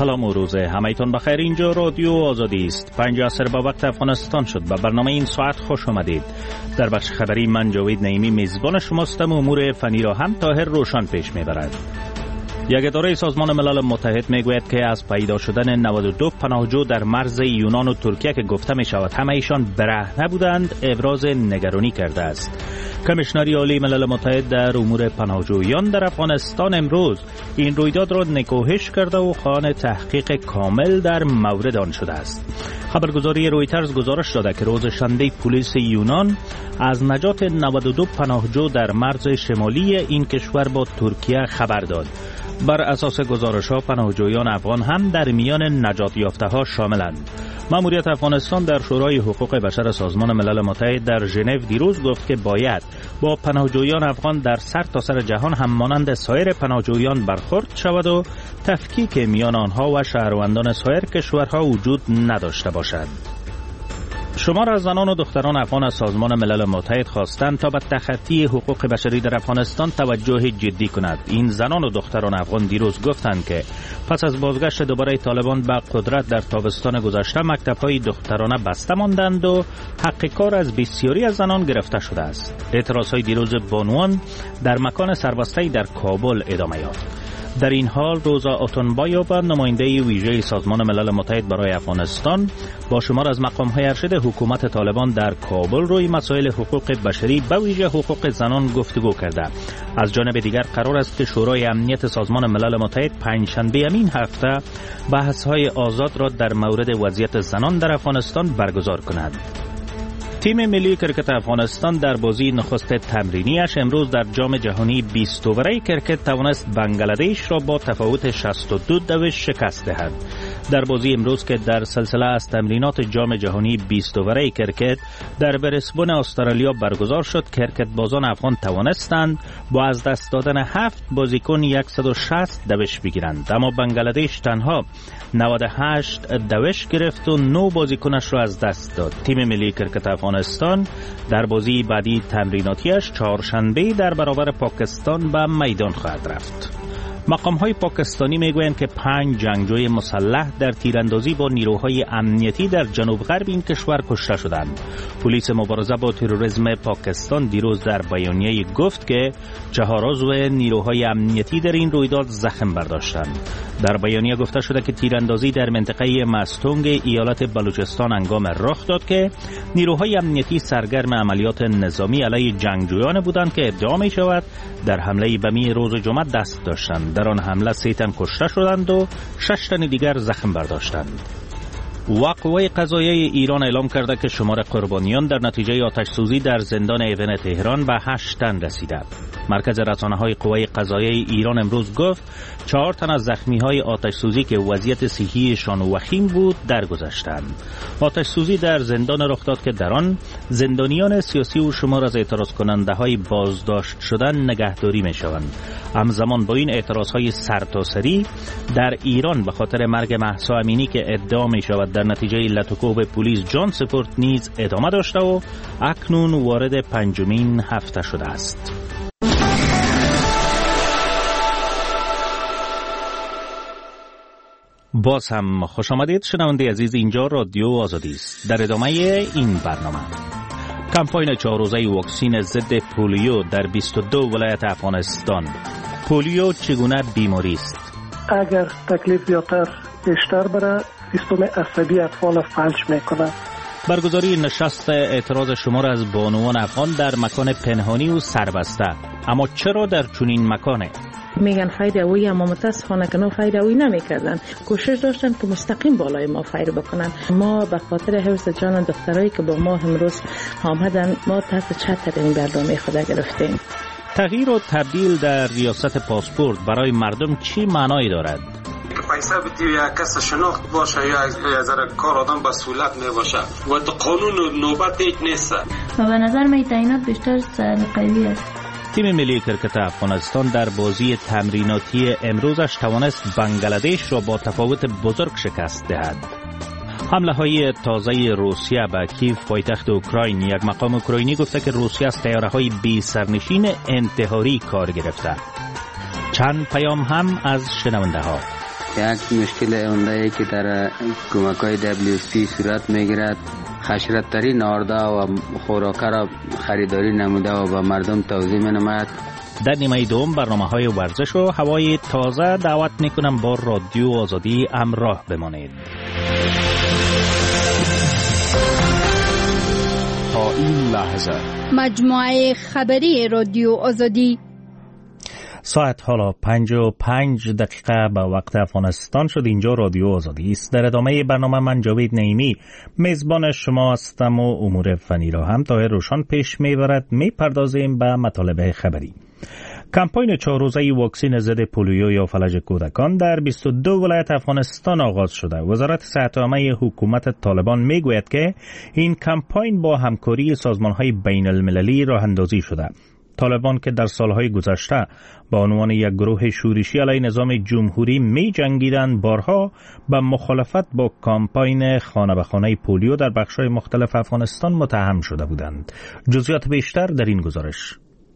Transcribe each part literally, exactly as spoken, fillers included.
سلام و روز همایتون بخیر. اینجا رادیو آزادی است. پنج عصر با وقت افغانستان شد. به برنامه این ساعت خوش آمدید. در بخش خبری من جاوید نعیمی میزبان شماستم و امور فنی را هم طاهر روشن پیش میبرد. یک اداره سازمان ملل متحد میگوید که از پیدا شدن نود و دو پناهجو در مرز یونان و ترکیه که گفته می شود همه ایشان برهنه بودند ابراز نگرانی کرده است. کمیشنری عالی ملل متحد در امور پناهجویان در افغانستان امروز این رویداد را نکوهش کرده و خواهان تحقیق کامل در مورد آن شده است. خبرگزاری رویترز گزارش داده که روز شنبه پلیس یونان از نجات نود و دو پناهجو در مرز شمالی این کشور با ترکیه خبر داد. بر اساس گزارش‌ها پناهجویان افغان هم در میان نجات یافته‌ها شاملند. ماموریت افغانستان در شورای حقوق بشر سازمان ملل متحد در ژنو دیروز گفت که باید با پناهجویان افغان در سر تا سر جهان هم مانند سایر پناهجویان برخورد شود و تفکیک میان آنها و شهروندان سایر کشورها وجود نداشته باشد. شمار از زنان و دختران افغان از سازمان ملل متحد خواستند تا به تخطی حقوق بشری در افغانستان توجه جدی کند. این زنان و دختران افغان دیروز گفتند که پس از بازگشت دوباره طالبان به قدرت در تابستان گذشته مکتب‌های دخترانه بسته ماندند و حق کار از بسیاری از زنان گرفته شده است. اعتراضهای دیروز بانوان در مکان سربسته‌ای در کابل ادامه یافت. در این حال روزا آتونبایوف نماینده ویژه سازمان ملل متحد برای افغانستان با شمار از مقام‌های ارشد حکومت طالبان در کابل روی مسائل حقوق بشری به ویژه حقوق زنان گفتگو کرده. از جانب دیگر قرار است که شورای امنیت سازمان ملل متحد پنجشنبه همین هفته بحث‌های آزاد را در مورد وضعیت زنان در افغانستان برگزار کند. تیم ملی کرکت افغانستان در بازی نخست تمرینیش امروز در جام جهانی بیست اووره کرکت توانست بنگلادش را با تفاوت شصت و دو دوش شکست دهد. در بازی امروز که در سلسله از تمرینات جام جهانی بیست اووره کرکت در برسبن استرالیا برگزار شد، کرکت بازان افغان توانستند با از دست دادن هفت بازیکن صد و شصت دوش بگیرند، اما بنگلادش تنها نود و هشت دوش گرفت و نه بازیکنش را از دست داد. تیم ملی کرکت افغانستان در بازی بعدی تمریناتیش چهارشنبه در برابر پاکستان به میدان خواهد رفت. مقام‌های پاکستانی میگویند که پنج جنگجوی مسلح در تیراندازی با نیروهای امنیتی در جنوب غرب این کشور کشته شدند. پلیس مبارزه با تروریسم پاکستان دیروز در بیانیه گفت که چهار عضو نیروهای امنیتی در این رویداد زخم برداشتند. در بیانیه گفته شده که تیراندازی در منطقه مستونگ ایالت بلوچستان هنگام رخ داد که نیروهای امنیتی سرگرم عملیات نظامی علیه جنگجویان بودند که ادعا می شود در حمله بمی روز جمعه دست داشتند. در آن حمله سه تن کشته شدند و شش تن دیگر زخم برداشتند. و قوه قضاییه ایران اعلام کرده که شمار قربانیان در نتیجه آتش سوزی در زندان ایون تهران به هشت تن رسیده. مرکز رسانه‌های قوه قضاییه ایران امروز گفت چهار تن از زخمی‌های آتش سوزی که وضعیت صحیحشان وخیم بود درگذشتند. آتش سوزی در زندان رخ داد که در آن زندانیان سیاسی و شمار از اعتراض کننده‌های بازداشت شدن نگهداری می‌شوند. همزمان با این اعتراض‌های سرتاسری در ایران به خاطر مرگ مهسا امینی که ادعا می‌شود در نتیجه لطوکوب پلیس جان سپرد نیز ادامه داشته و اکنون وارد پنجمین هفته شده است. باز هم خوش آمدید شنونده عزیز، اینجا رادیو آزادی است. در ادامه این برنامه کمپاین چهار روزه واکسین ضد پولیو در بیست و دو ولایت افغانستان. پولیو چگونه بیماری است؟ اگر تکلیف زیادتر بیشتر بره سیستم عصبی اطفال فلج میکنه. برگزاری نشست اعتراض شمار از بانوان افغان در مکان پنهانی و سربسته. اما چرا در چنین مکانه؟ میگن فاید اوی، اما متاسفانه که نو فاید اوی نمیکردن. کوشش داشتن که مستقیم بالای ما فایر بکنن. ما به خاطر حفظ جان دخترایی که با ما امروز آمدن ما تحت چتر این برنامه خود گرفتیم. تغییر و تبدیل در ریاست پاسپورت برای مردم چی معنایی دارد؟ پیسه بدی یا کس شناخت باشه یا از کار آدم به سهولت می باشه و تو قانون نوبت هیچ نیست. و به نظر می تعینات بیشتر سلیقه‌ای است. تیم ملی کرکت افغانستان در بازی تمریناتی امروزش توانست بنگلادش را با تفاوت بزرگ شکست دهد. حمله های تازه روسیه به کیف پایتخت اوکراین. یک مقام اوکراینی گفته که روسیه از طیاره های بی سرنشین انتحاری کار گرفته. چند پیام هم از شنونده ها. یک مشکل عمده که در کمک‌های دبلیو اس پی صورت می‌گیرد، حشره‌ترین آرده و خوراک را خریداری نموده و به مردم توزیع می‌نماید. در نیمه دوم برنامه‌های ورزش و هوای تازه دعوت می‌کنم با رادیو آزادی همراه بمانید. تا این لحظه مجموعه خبری رادیو آزادی. ساعت حالا پنج و پنج دقیقه به وقت افغانستان شد. اینجا رادیو آزادی است. در ادامه برنامه من جاوید نعیمی میزبان شما هستم و امور فنی را هم تا روشن پیش میبرد. میپردازیم به مطالب خبری. کمپاین چهار روزه واکسن ضد پولیو یا فلج کودکان در بیست و دو ولایت افغانستان آغاز شده. وزارت صحت عامه حکومت طالبان میگوید که این کمپاین با همکاری سازمان‌های بین المللی راه اندازی شده. طالبان که در سالهای گذشته با عنوان یک گروه شورشی علیه نظام جمهوری می جنگیدند، بارها به مخالفت با کمپاین خانه به خانه پولیو در بخش‌های مختلف افغانستان متهم شده بودند. جزئیات بیشتر در این گزارش.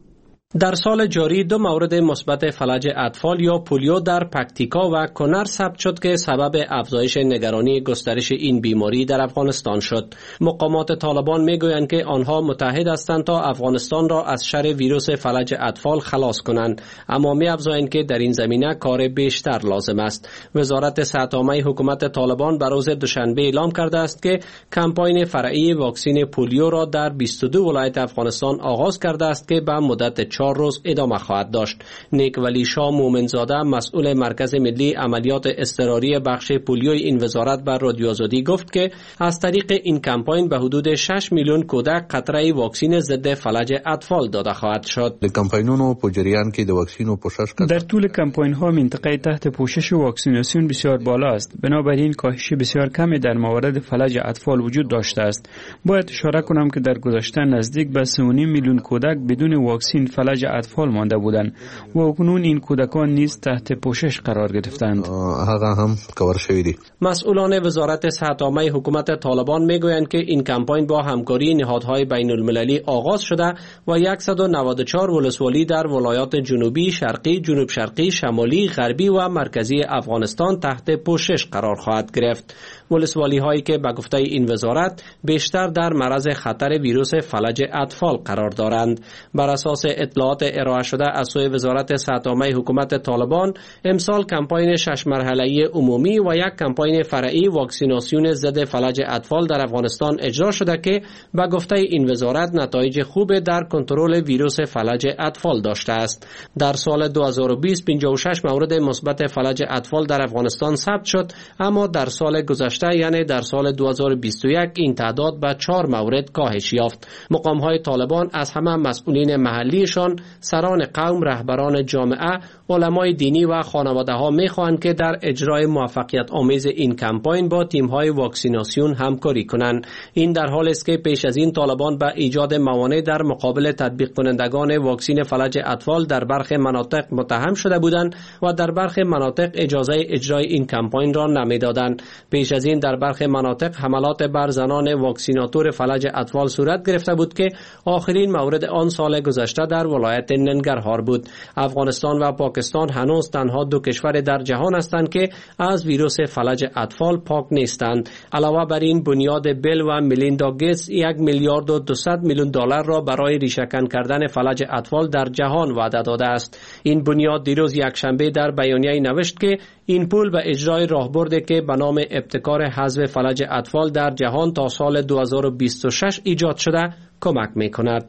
در سال جاری دو مورد مثبت فلج اطفال یا پولیو در پکتیکا و کنر ثبت شد که سبب افزایش نگرانی گسترش این بیماری در افغانستان شد. مقامات طالبان میگویند که آنها متحد هستند تا افغانستان را از شر ویروس فلج اطفال خلاص کنند، اما می‌افزایند که در این زمینه کار بیشتر لازم است. وزارت صحت عامه حکومت طالبان بر روز دوشنبه اعلام کرده است که کمپاین فرعی واکسن پولیو را در بیست و دو ولایت افغانستان آغاز کرده است که به مدت چهار روز ادامه خواهد داشت. نیک ولی شاه مومنزاده مسئول مرکز ملی عملیات اضطراری بخش پولیوی این وزارت بر رادیو آزادی گفت که از طریق این کمپاین به حدود شش میلیون کودک قطره واکسن ضد فلج اطفال داده خواهد شد. کمپاینونو په جریان کې د واکسینو پوشش کړه. در طول کمپاین ها منطقه تحت پوشش واکسیناسیون بسیار بالا است. بنابراین کاهش بسیار کمی در موارد فلج اطفال وجود داشته است. باید اشاره کنم که در گذشته نزدیک به سه و نیم میلیون کودک بدون واکسن فلج اطفال مانده بودند و اکنون این کودکان نیز تحت پوشش قرار گرفتند. هغه هم کور شوی دی. مسئولان وزارت صحت عامه حکومت طالبان میگویند که این کمپاین با همکاری نهادهای بین المللی آغاز شده و صد و نود و چهار ولسوالی در ولایات جنوبی، شرقی، جنوب شرقی، شمالی، غربی و مرکزی افغانستان تحت پوشش قرار خواهد گرفت. ولسوالی هایی که به گفته این وزارت بیشتر در معرض خطر ویروس فلج اطفال قرار دارند. بر اساس اطلاعات ارائه شده از سوی وزارت صحت عامه حکومت طالبان، امسال کمپاین شش مرحله‌ای عمومی و یک کمپاین فرعی واکسیناسیون ضد فلج اطفال در افغانستان اجرا شده که به گفته این وزارت نتایج خوب در کنترل ویروس فلج اطفال داشته است. در سال دو هزار و بیست پنجاه و شش مورد مثبت فلج اطفال در افغانستان ثبت شد، اما در سال گذشته یعنی در سال دو هزار و بیست و یک این تعداد به چهار مورد کاهش یافت. مقام‌های طالبان از همه مسئولین محلیشان، سران قوم، رهبران جامعه، علمای دینی و خانواده‌ها می‌خواهند که در اجرای موفقیت آمیز این کمپاین با تیم‌های واکسیناسیون همکاری کنند. این در حالی است که پیش از این طالبان به ایجاد موانع در مقابل تطبیق کنندگان واکسن فلج اطفال در برخی مناطق متهم شده بودند و در برخی مناطق اجازه اجرای این کمپاین را نمی‌دادند. پیش از این در برخی مناطق حملات بر زنان واکسیناتور فلج اطفال صورت گرفته بود که آخرین مورد آن سال گذشته در ولایت ننگرهار بود. افغانستان و پاکستان هنوز تنها دو کشور در جهان هستند که از ویروس فلج اطفال پاک نیستند. علاوه بر این بنیاد بیل و میلیندا گیتس یک میلیارد و دویست میلیون دلار را برای ریشه‌کن کردن فلج اطفال در جهان وعده داده است. این بنیاد دیروز یک شنبه در بیانیه‌ای نوشت که این پول به اجرای راهبردی که به نام ابتکار حذف فلج اطفال در جهان تا سال دو هزار و بیست و شش ایجاد شده کمک می‌کند.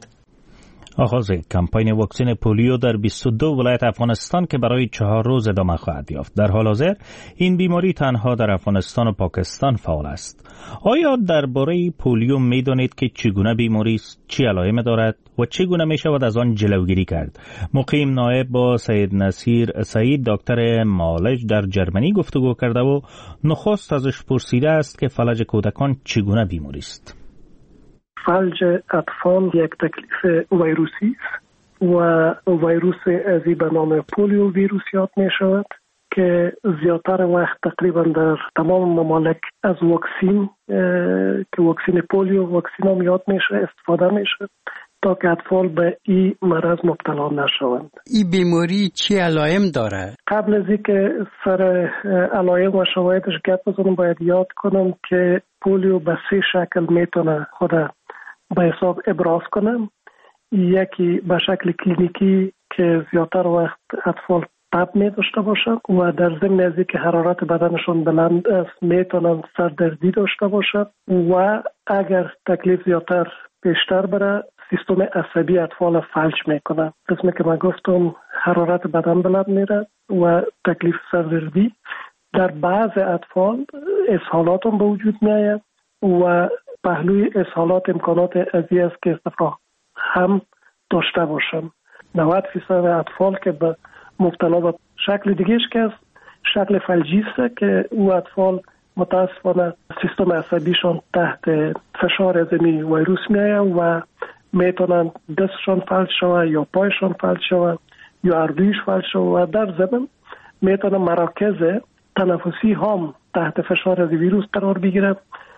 آغاز کمپاین واکسن پولیو در بیست و دو ولایت افغانستان که برای چهار روز ادامه خواهد یافت. در حال حاضر این بیماری تنها در افغانستان و پاکستان فعال است. آیا درباره پولیو می‌دانید که چگونه بیماری است، چه علائم دارد و چگونه می‌شود از آن جلوگیری کرد؟ مقیم نایب با سید نصیر سعید دکتر مالج در جرمنی گفتگو کرده و نخست ازش پرسیده است که فلج کودکان چگونه بیماری است. فلج اطفال یک تکلیف ویروسی است و ویروس ازی به نام پولیو ویروس یاد می شود که زیادتر وقت تقریبا در تمام ممالک از واکسین که واکسین پولیو واکسین هم یاد می شود استفاده می شود. تا که اطفال به این مرض مبتلا نشوند. این بیماری چی علائم داره؟ قبل از اینکه سر علائم و شواهدش گپ بزنم باید یاد کنم که پولیو به سه شکل میتونه خود به حساب ابراز کنه. یکی به شکل کلینیکی که زیادتر وقت اطفال تب می داشته باشند و در ضمن از اینکه حرارت بدنشون بلند است میتونن سردردی داشته باشند و اگر تکلیف زیادتر بیشتر بره سیستم عصبی اطفال فلج میکنه. قسمی که من گفتم حرارت بدن بلند میره و تکلیف سردردی. در بعض اطفال اسهالات هم به وجود میآید و پهلوی اسهالات امکانات ازی است که استفراغ هم داشته باشن. نود فیصد اطفال که به مبتلا به شکل دیگهش که است شکل فلجی است که او اطفال متاسفانه سیستم عصبیشون تحت فشار از این ویروس میآید و میتونن دستشون فلج شود یا پایشون فلج شود یا اردویش فلج شود و در ضمن میتونن مراکز تنفسی هم تحت فشار از ویروس قرار بگیره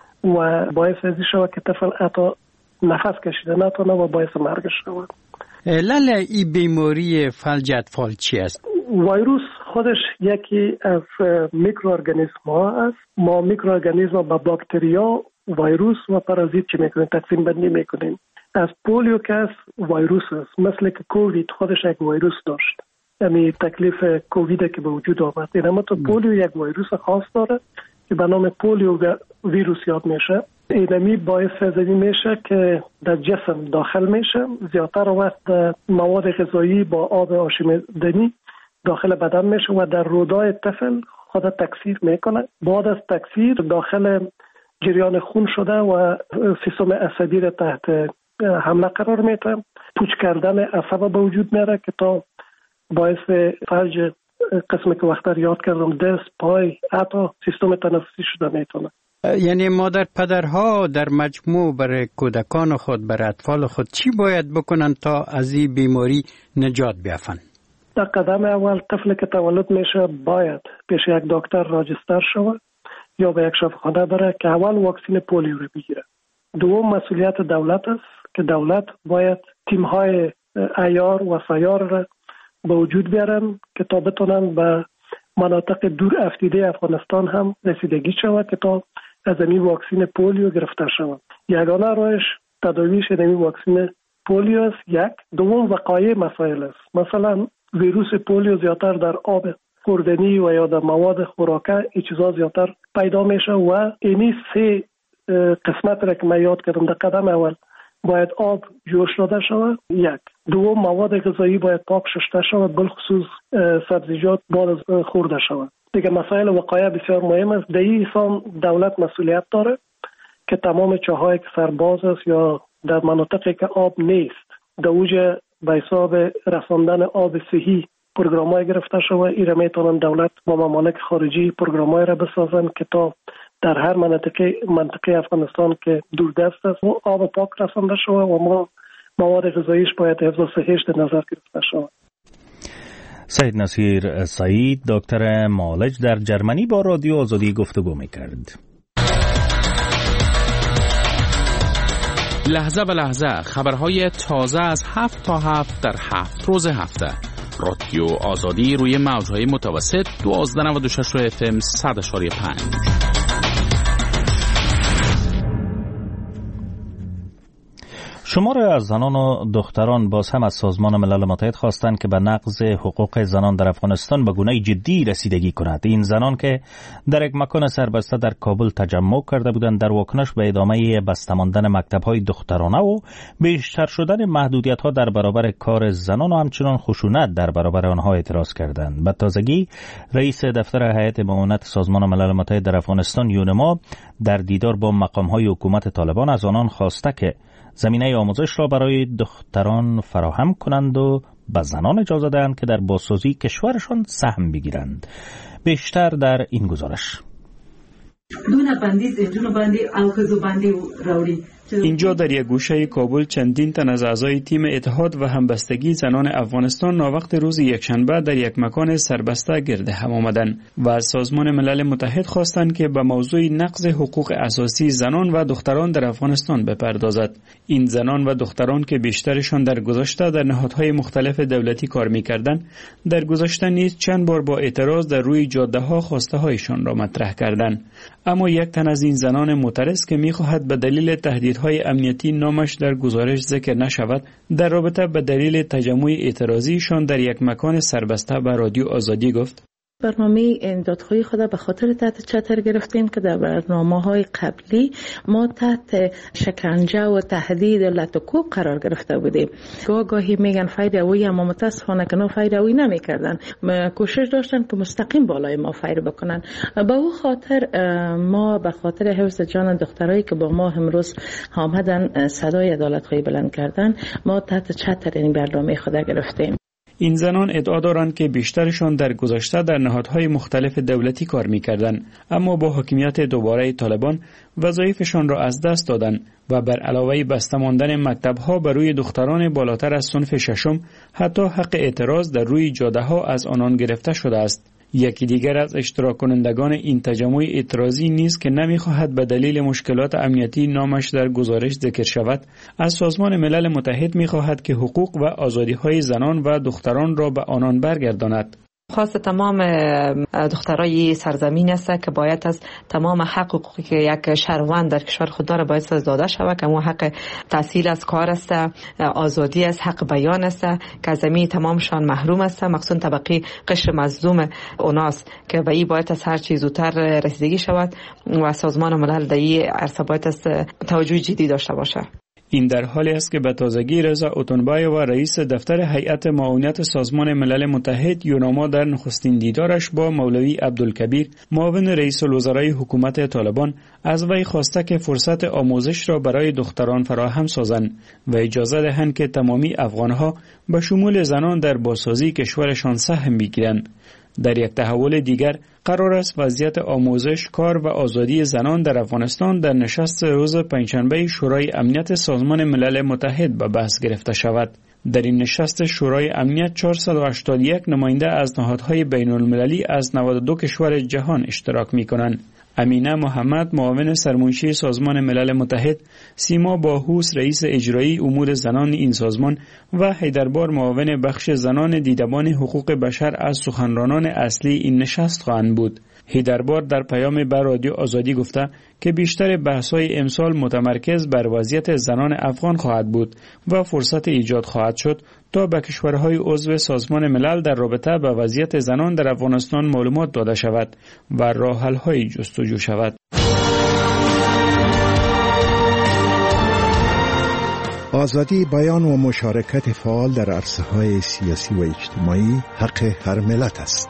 و باعث ازی شود که طفل حتی نفس کشیده نتونه و باعث مرگش شود. لاله این بیماری فلج اطفال چی است؟ ویروس خودش یکی از میکروارگانیسم ها است. ما میکروارگانیسم با باکتریا، ویروس و پارازیت چی میکنیم تقسیم بندی میکنیم. از پولیو که است ویروس است، مثل که کووید خودش یک ویروس داشت، یعنی تکلیف کووید که به وجود آمد. این اما تو پولیو یک ویروس خاص داره که به نام پولیو ویروس یاد میشه. اینمی باعث ازدی میشه که در جسم داخل میشه، زیادتر وقت مواد غذایی با آب آشامیدنی داخل بدن میشه و در رودای طفل خود تکثیر میکنه. بعد از تکثیر داخل جریان خون شده و سیستم عصبی را تحت حمله قرار میده. پوچ کردن عصب به وجود میاره که تا باعث فلج قسمی که وقت یاد کردم دست، پای، حتی سیستم تنفسی شده میتونه. یعنی مادر پدرها در مجموع برای کودکان خود، برای اطفال خود چی باید بکنن تا از این بیماری نجات بیافن؟ در قدم اول طفل که تولد میشه باید پیش یک دکتر راجستر شود یا به یک شفاخانه بره که اول واکسین پولیو رو بگیره. دوم مسئولیت دولت است که دولت باید تیم‌های عیار و سیار را به وجود بیارن که تا بتونن به مناطق دور افتیده افغانستان هم رسیدگی شود که تا از این واکسین پولیو گرفته شود. یگانه راهش تداویش این واکسین پولیو است. یک دوم وقایع مسائل است. مثلا ویروس پولیو زیادتر در آب خوردنی و یا در مواد خوراکه این چیزا زیادتر پیدا میشه و اینی سه قسمت را که من یاد کردم در قدم اول باید آب جوش داده شود. یک دوم مواد غذایی باید پاک شسته شود، بالخصوص سبزیجات بعد از خورده شود. دیگه مسائل وقایع بسیار مهم است. در این سام دولت مسئولیت داره که تمام چاهایی که سرباز است یا در مناطقی که آب نیست در اوج به حساب رساندن آب صحی پروگرام‌های گرفته شود. این را میتونن دولت و ممالک خارجی پروگرام‌های را بسازن که تا در هر منطقه منطقه افغانستان که دوردست است و آب پاک رسانده شود و ما مواد غذاییش باید حفظ صحیش در نظر گرفته شود. سید نصیر سعید دکتر معالج در جرمنی با رادیو آزادی گفتگو می‌کرد. لحظه به لحظه خبرهای تازه از هفت تا هفت در هفت روز هفته. رادیو آزادی روی موج‌های متوسط دوازده نود و شش اف ام صد و پنج. شماری از زنان و دختران باز هم از سازمان ملل متحد خواستند که به نقض حقوق زنان در افغانستان به گونه جدی رسیدگی کند. این زنان که در یک مکان سربسته در کابل تجمع کرده بودند در واکنش به ادامه بسته ماندن مکتب‌های دخترانه و بیشتر شدن محدودیت‌ها در برابر کار زنان و همچنان خشونت در برابر آنها اعتراض کردند. به تازگی رئیس دفتر هیئت معاونت سازمان ملل متحد در افغانستان یونما در دیدار با مقام‌های حکومت طالبان از آنان خواسته که زمینه آموزش را برای دختران فراهم کنند و به زنان اجازه دهند که در بازسازی کشورشان سهم بگیرند. بیشتر در این گزارش. دونه باندې زیتونه باندې او خزو باندې راوړي اینجا در یک گوشه کابل چندین تن از اعضای تیم اتحاد و همبستگی زنان افغانستان ناوقت روز یکشنبه در یک مکان سربسته گرد هم آمدند و از سازمان ملل متحد خواستند که به موضوع نقض حقوق اساسی زنان و دختران در افغانستان بپردازد. این زنان و دختران که بیشترشان در گذشته در نهادهای مختلف دولتی کار می‌کردند، در گذشته نیز چند بار با اعتراض در روی جاده‌ها خواسته هایشان را مطرح کردند. اما یک تن از این زنان معترض که می‌خواهد به دلیل تهدیدهای امنیتی نامش در گزارش ذکر نشود، در رابطه به دلیل تجمع اعتراضیشان در یک مکان سربسته به رادیو آزادی گفت: برنامه دادخواهی خود به خاطر تحت چتر گرفتیم که در برنامه‌های قبلی ما تحت شکنجه و تهدید و لطکوب قرار گرفته بودیم. گاه گاهی میگن فایده‌وی، اما متاسفانه که فایده‌وی نمی‌کردن. کوشش داشتن که مستقیم بالای ما فایر بکنن. به او خاطر ما به خاطر حفظ جان دخترایی که با ما امروز آمدن صدای عدالت‌خواهی بلند کردن، ما تحت چتر این برنامه خود گرفتیم. این زنان ادعا دارند که بیشترشان در گذشته در نهادهای مختلف دولتی کار می‌کردند، اما با حاکمیت دوباره طالبان وظایفشان را از دست دادند و بر علاوه بسته ماندن مکتب‌ها بر روی دختران بالاتر از صنف ششم، حتی حق اعتراض در روی جاده‌ها از آنان گرفته شده است. یکی دیگر از اشتراک کنندگان این تجمع اعتراضی نیز که نمی‌خواهد به دلیل مشکلات امنیتی نامش در گزارش ذکر شود، از سازمان ملل متحد می‌خواهد که حقوق و آزادی‌های زنان و دختران را به آنان برگرداند. خواست تمام دخترای سرزمین است که باید از تمام حقوقی که یک شهروند در کشور خود داره باید از داده شود، که اون حق تحصیل از کار است، آزادی است، حق بیان است که از زمین تمامشان محروم است، مخصوصا طبقه قشر مظلوم اوناست که به این باید از هر چیز زودتر رسیدگی شود و سازمان ملل در این عرصه باید از توجه جدی داشته باشه. این در حالی است که به تازگی رضا اوتونبای و رئیس دفتر هیئت معاونت سازمان ملل متحد یوناما در نخستین دیدارش با مولوی عبدالکبیر معاون رئیس الوزرای حکومت طالبان از وی خواسته که فرصت آموزش را برای دختران فراهم سازند و اجازه دهند که تمامی افغانها به شمول زنان در بازسازی کشورشان سهم بگیرند. در یک تحول دیگر قرار است وضعیت آموزش، کار و آزادی زنان در افغانستان در نشست روز پنجشنبه شورای امنیت سازمان ملل متحد به بحث گرفته شود. در این نشست شورای امنیت چهارصد و هشتاد و یک نماینده از نهادهای بین المللی از نود و دو کشور جهان اشتراک می کنند. امینه محمد معاون سرمنشی سازمان ملل متحد، سیما باهوس رئیس اجرایی امور زنان این سازمان و حیدربار معاون بخش زنان دیدبان حقوق بشر از سخنرانان اصلی این نشست خواهند بود. حیدربار در پیام بر رادیو آزادی گفته که بیشتر بحث‌های امسال متمرکز بر وضعیت زنان افغان خواهد بود و فرصت ایجاد خواهد شد تا به کشورهای عضو سازمان ملل در رابطه با وضعیت زنان در افغانستان معلومات داده شود و راه حل‌های جستجو شود. آزادی بیان و مشارکت فعال در عرصه‌های سیاسی و اجتماعی حق هر ملت است.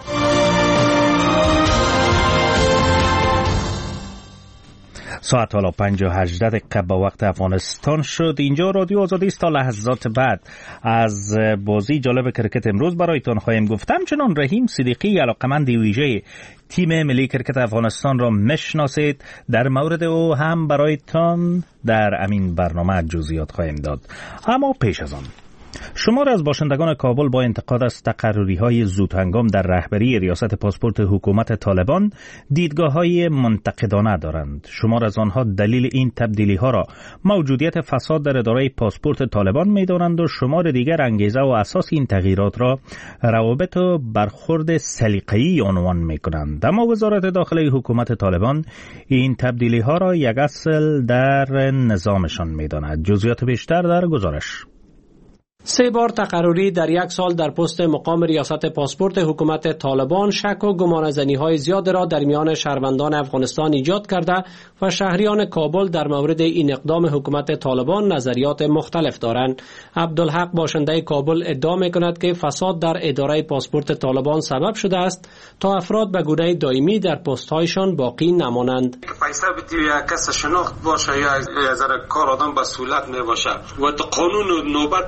ساعت حالا پنج و هجده دقیقه به وقت افغانستان شد. اینجا رادیو آزادی است. تا لحظات بعد از بازی جالب کرکت امروز برایتان خواهیم گفت. همچنان رحیم صدیقی علاقمند ویژه تیم ملی کرکت افغانستان را میشناسید. در مورد او هم برایتان در امین برنامه جزئیات خواهیم داد. اما پیش از آن شمار از باشندگان کابل با انتقاد از تقرری‌های زودهنگام در رهبری ریاست پاسپورت حکومت طالبان دیدگاه‌های منتقدانه دارند. شمار از آنها دلیل این تبدیلی‌ها را موجودیت فساد در اداره پاسپورت طالبان می‌دانند و شمار دیگر انگیزه و اساس این تغییرات را روابط و برخورد سلیقه‌ای عنوان می‌کنند. اما وزارت داخلی حکومت طالبان این تبدیلی‌ها را یک اصل در نظامشان می‌داند. جزئیات بیشتر در گزارش. سه بار تقرری در یک سال در پست مقام ریاست پاسپورت حکومت طالبان شک و گمانه‌زنی‌های زیاد را در میان شهروندان افغانستان ایجاد کرده و شهریان کابل در مورد این اقدام حکومت طالبان نظریات مختلف دارند. عبدالحق باشنده کابل ادعا می‌کند که فساد در اداره پاسپورت طالبان سبب شده است تا افراد به گونه دائمی در پست‌هایشان باقی نمانند. پیسه بدی یا کس شناخت باشه یا از کار آدم به سهولت میباشه و تو قانون نوبت هیچ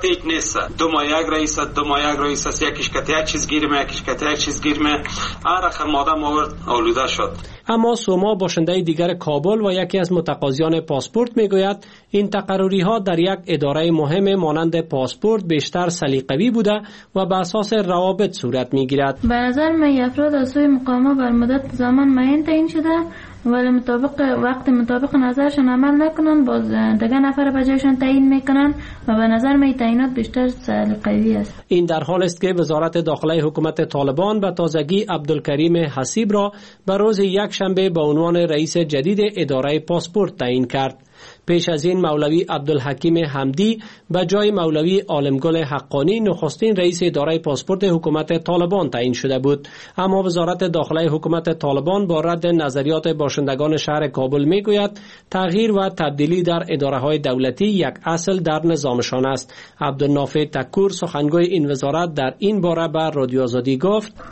نیست. دو ما یک رئیس، دو ما یک رئیس است، یکیش کته یک چیز گیرمه، یکیش کته یک چیز گیرمه. هر رقم آدم آورد آلوده شد. اما سوما باشنده دیگر کابل و یکی از متقاضیان پاسپورت میگوید این تقرری ها در یک اداره مهم مانند پاسپورت بیشتر سلیقه‌ای بوده و بر اساس روابط صورت میگیرد. به نظر من افراد از سوی مقامات بر مدت زمان معین تعیین شده ولی مطابق وقت مطابق نظرشان عمل نکنن، باز دیگه نفر به جایشان تعیین میکنن و به نظر من تعیینات بیشتر سلیقه‌ای است. این در حال است که وزارت داخله حکومت طالبان به تازگی عبدالکریم حسیب را به روز یک شنبه به عنوان رئیس جدید اداره پاسپورت تعیین کرد. پیش از این مولوی عبدالحکیم حمدی به جای مولوی عالمگل حقانی نخستین رئیس اداره پاسپورت حکومت طالبان تعیین شده بود. اما وزارت داخله حکومت طالبان با رد نظریات باشندگان شهر کابل میگوید تغییر و تبدیلی در اداره های دولتی یک اصل در نظامشان است. عبدالنافع تکور سخنگوی این وزارت در این باره به رادیو آزادی گفت: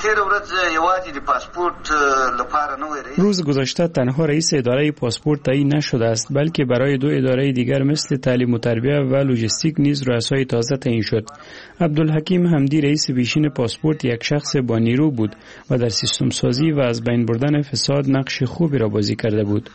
روز گذشته تنها رئیس اداره پاسپورت تعیین نشده است، بلکه برای دو اداره دیگر مثل تعلیم و تربیه و لوجستیک نیز رؤسای تازه تعیین شد. عبدالحکیم حمدی رئیس پیشین پاسپورت یک شخص با نیرو بود و در سیستم سازی و از بین بردن فساد نقش خوبی را بازی کرده بود.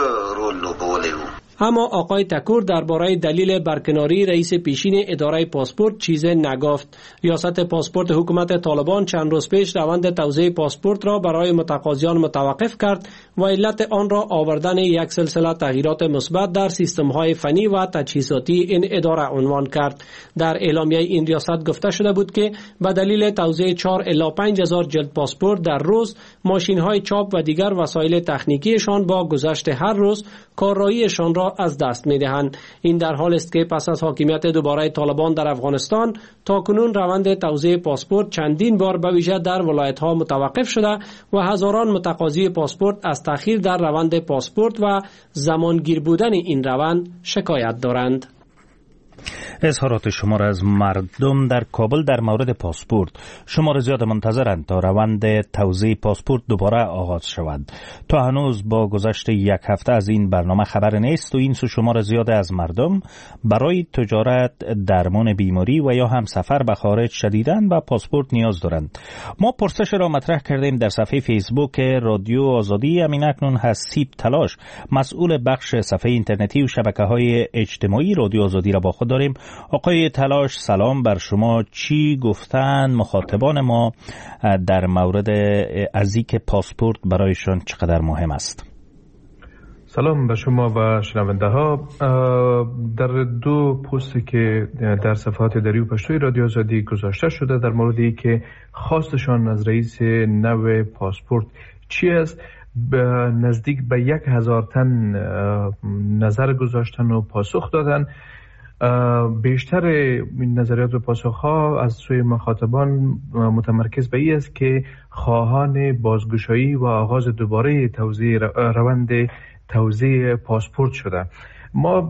اما آقای تکور درباره دلیل برکناری رئیس پیشین اداره پاسپورت چیزی نگفت. ریاست پاسپورت حکومت طالبان چند روز پیش روند توزیع پاسپورت را برای متقاضیان متوقف کرد و علت آن را آوردن یک سلسله تغییرات مثبت در سیستم‌های فنی و تجهیزاتی این اداره عنوان کرد. در اعلامیه این ریاست گفته شده بود که به دلیل توزیع چهار الی پنج هزار جلد پاسپورت در روز، ماشین‌های چاپ و دیگر وسایل تکنیکیشان با گذشت هر روز کاراییشان را از دست می‌دهند. این در حال است که پس از حاکمیت دوباره طالبان در افغانستان تاکنون روند توزیع پاسپورت چندین بار به ویژه در ولایت‌ها متوقف شده و هزاران متقاضی پاسپورت از تأخیر در روند پاسپورت و زمانگیر بودن این روند شکایت دارند. اظهارات شما را از مردم در کابل در مورد پاسپورت. شمار زیاد منتظرند تا روند توزیع پاسپورت دوباره آغاز شود. تا هنوز با گذشت یک هفته از این برنامه خبر نیست و این سو شمار زیاد از مردم برای تجارت، درمان بیماری و یا هم سفر به خارج شدیداً به پاسپورت نیاز دارند. ما پرسش را مطرح کردیم در صفحه فیسبوک رادیو آزادی. همین اکنون حسیب تلاش، مسئول بخش صفحه اینترنتی و شبکه‌های اجتماعی رادیو آزادی را با خود داریم. آقای تلاش، سلام بر شما. چی گفتن مخاطبان ما در مورد از اینکه پاسپورت برایشان چقدر مهم است؟ سلام به شما و شنونده ها. در دو پستی که در صفحات دری و پشتوی رادیو آزادی گذاشته شده در مورد اینکه خواستشان از رئیس نو پاسپورت چی است، به نزدیک به یک هزار تن نظر گذاشتن و پاسخ دادن. بیشتر این نظریات و پاسخ‌ها از سوی مخاطبان متمرکز به این است که خواهان بازگشایی و آغاز دوباره توزیع روند توزیع پاسپورت شده. ما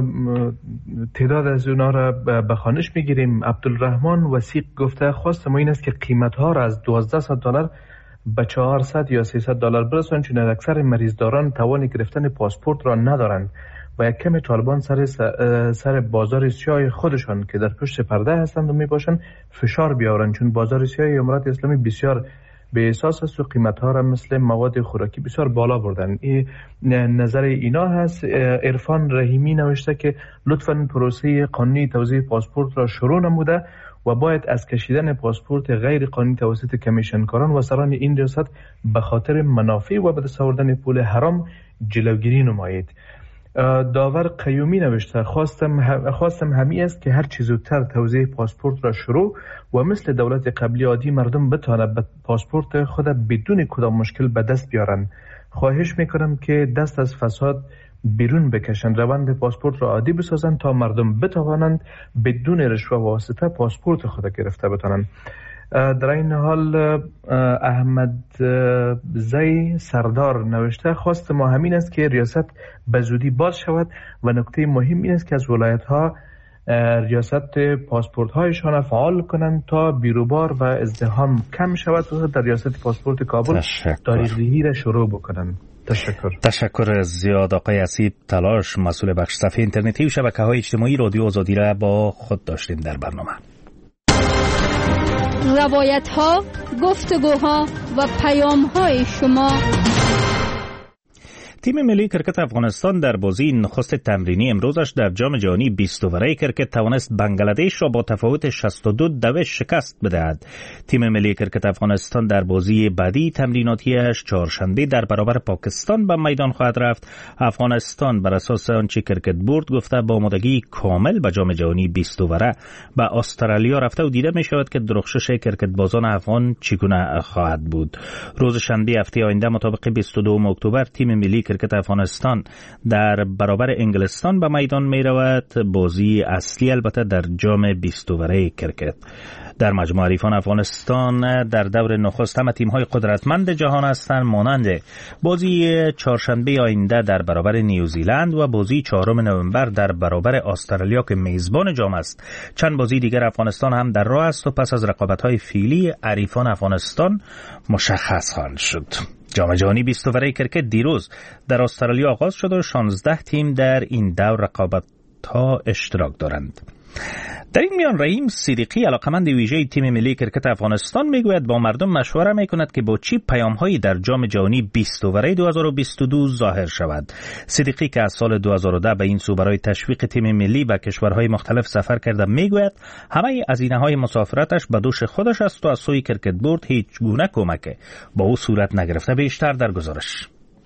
تعداد از اونا را به خوانش میگیریم. عبدالرحمن وسیق گفته خواست ما این است که قیمت‌ها را از دوازده دلار به چهارصد یا سیصد دلار برسانند، چون اکثر مریضداران توان گرفتن پاسپورت را ندارند و یک کم طالبان سر سر بازار سیاه خودشان که در پشت پرده هستند و می باشند فشار بیاورند، چون بازار سیاه امارات اسلامی بسیار به اساس است و قیمت‌ها را مثل مواد خوراکی بسیار بالا بردن. این نظر اینا هست. عرفان رحیمی نوشته که لطفاً پروسه قانونی توزیع پاسپورت را شروع نموده و باید از کشیدن پاسپورت غیر قانونی توسط کمیشنکاران و سران این ریاست به خاطر منافع و به دست آوردن پول حرام جلوگیری نمایید. داور قیومی نوشته خواستم خواستم همی است که هر چه زودتر توزیع پاسپورت را شروع و مثل دولت قبلی عادی مردم بتوانند پاسپورت خود بدون کدام مشکل به دست بیارند. خواهش میکنم که دست از فساد بیرون بکشند، روند پاسپورت را عادی بسازند تا مردم بتوانند بدون رشوه و واسطه پاسپورت خود گرفته بتوانند. در این حال احمد زی سردار نوشته خواست ما همین است که ریاست به زودی باز شود و نکته مهم این است که از ولایت ها ریاست پاسپورت هایشان فعال کنند تا بیروبار و ازدحام کم شود و در ریاست پاسپورت کابل داریدهی را شروع بکنند. تشکر. تشکر زیاد آقای اسیب تلاش، مسئول بخش صفحه اینترنتی و شبکه‌های اجتماعی رادیو آزادی را با خود داشتیم در برنامه. روایت‌ها، گفتگوها و پیام‌های شما. تیم ملی کرکت افغانستان در بازی نخست تمرینی امروزش در جام جهانی بیست اووره کرکت توانست بنگلادش را با تفاوت شصت و دو دوه شکست بدهد. تیم ملی کرکت افغانستان در بازی بعدی تمریناتیش چهارشنبه در برابر پاکستان به میدان خواهد رفت. افغانستان بر اساس آنچه کرکت بورد گفته با آمادگی کامل به جام جهانی بیست اووره به استرالیا رفته و دیده می شود که درخشش کرکت بازان افغان چگونه خواهد بود. روز شنبه هفته آینده مطابق بیست و دوم اکتبر تیم ملی کرکت افغانستان در برابر انگلستان به میدان می رود. بازی اصلی البته در جام بیست اووره کرکت. در مجموع حریفان افغانستان در دور نخست همه تیم‌های قدرتمند جهان هستند، مانند بازی چهارشنبه آینده در برابر نیوزیلند و بازی چهارم نوامبر در برابر استرالیا که میزبان جام است. چند بازی دیگر افغانستان هم در راه است و پس از رقابت‌های فعلی حریفان افغانستان مشخص خواهند شد. جام جهانی بیست اووره کرکت دیروز در استرالیا آغاز شد و شانزده تیم در این دور رقابت‌ها اشتراک دارند. در این میان رحیم صدیقی علاقمند ویژه تیم ملی کرکت افغانستان میگوید با مردم مشوره میکند که با چی پیام‌هایی در جام جهانی بیست اووره دو هزار و بیست و دو ظاهر شود. صدیقی که از سال دو هزار و ده به این سو برای تشویق تیم ملی به کشورهای مختلف سفر کرده میگوید همه هزینه‌های مسافرتش به دوش خودش است و از سوی کرکت بورد هیچ گونه کمک با او صورت نگرفته. بیشتر در گزارش.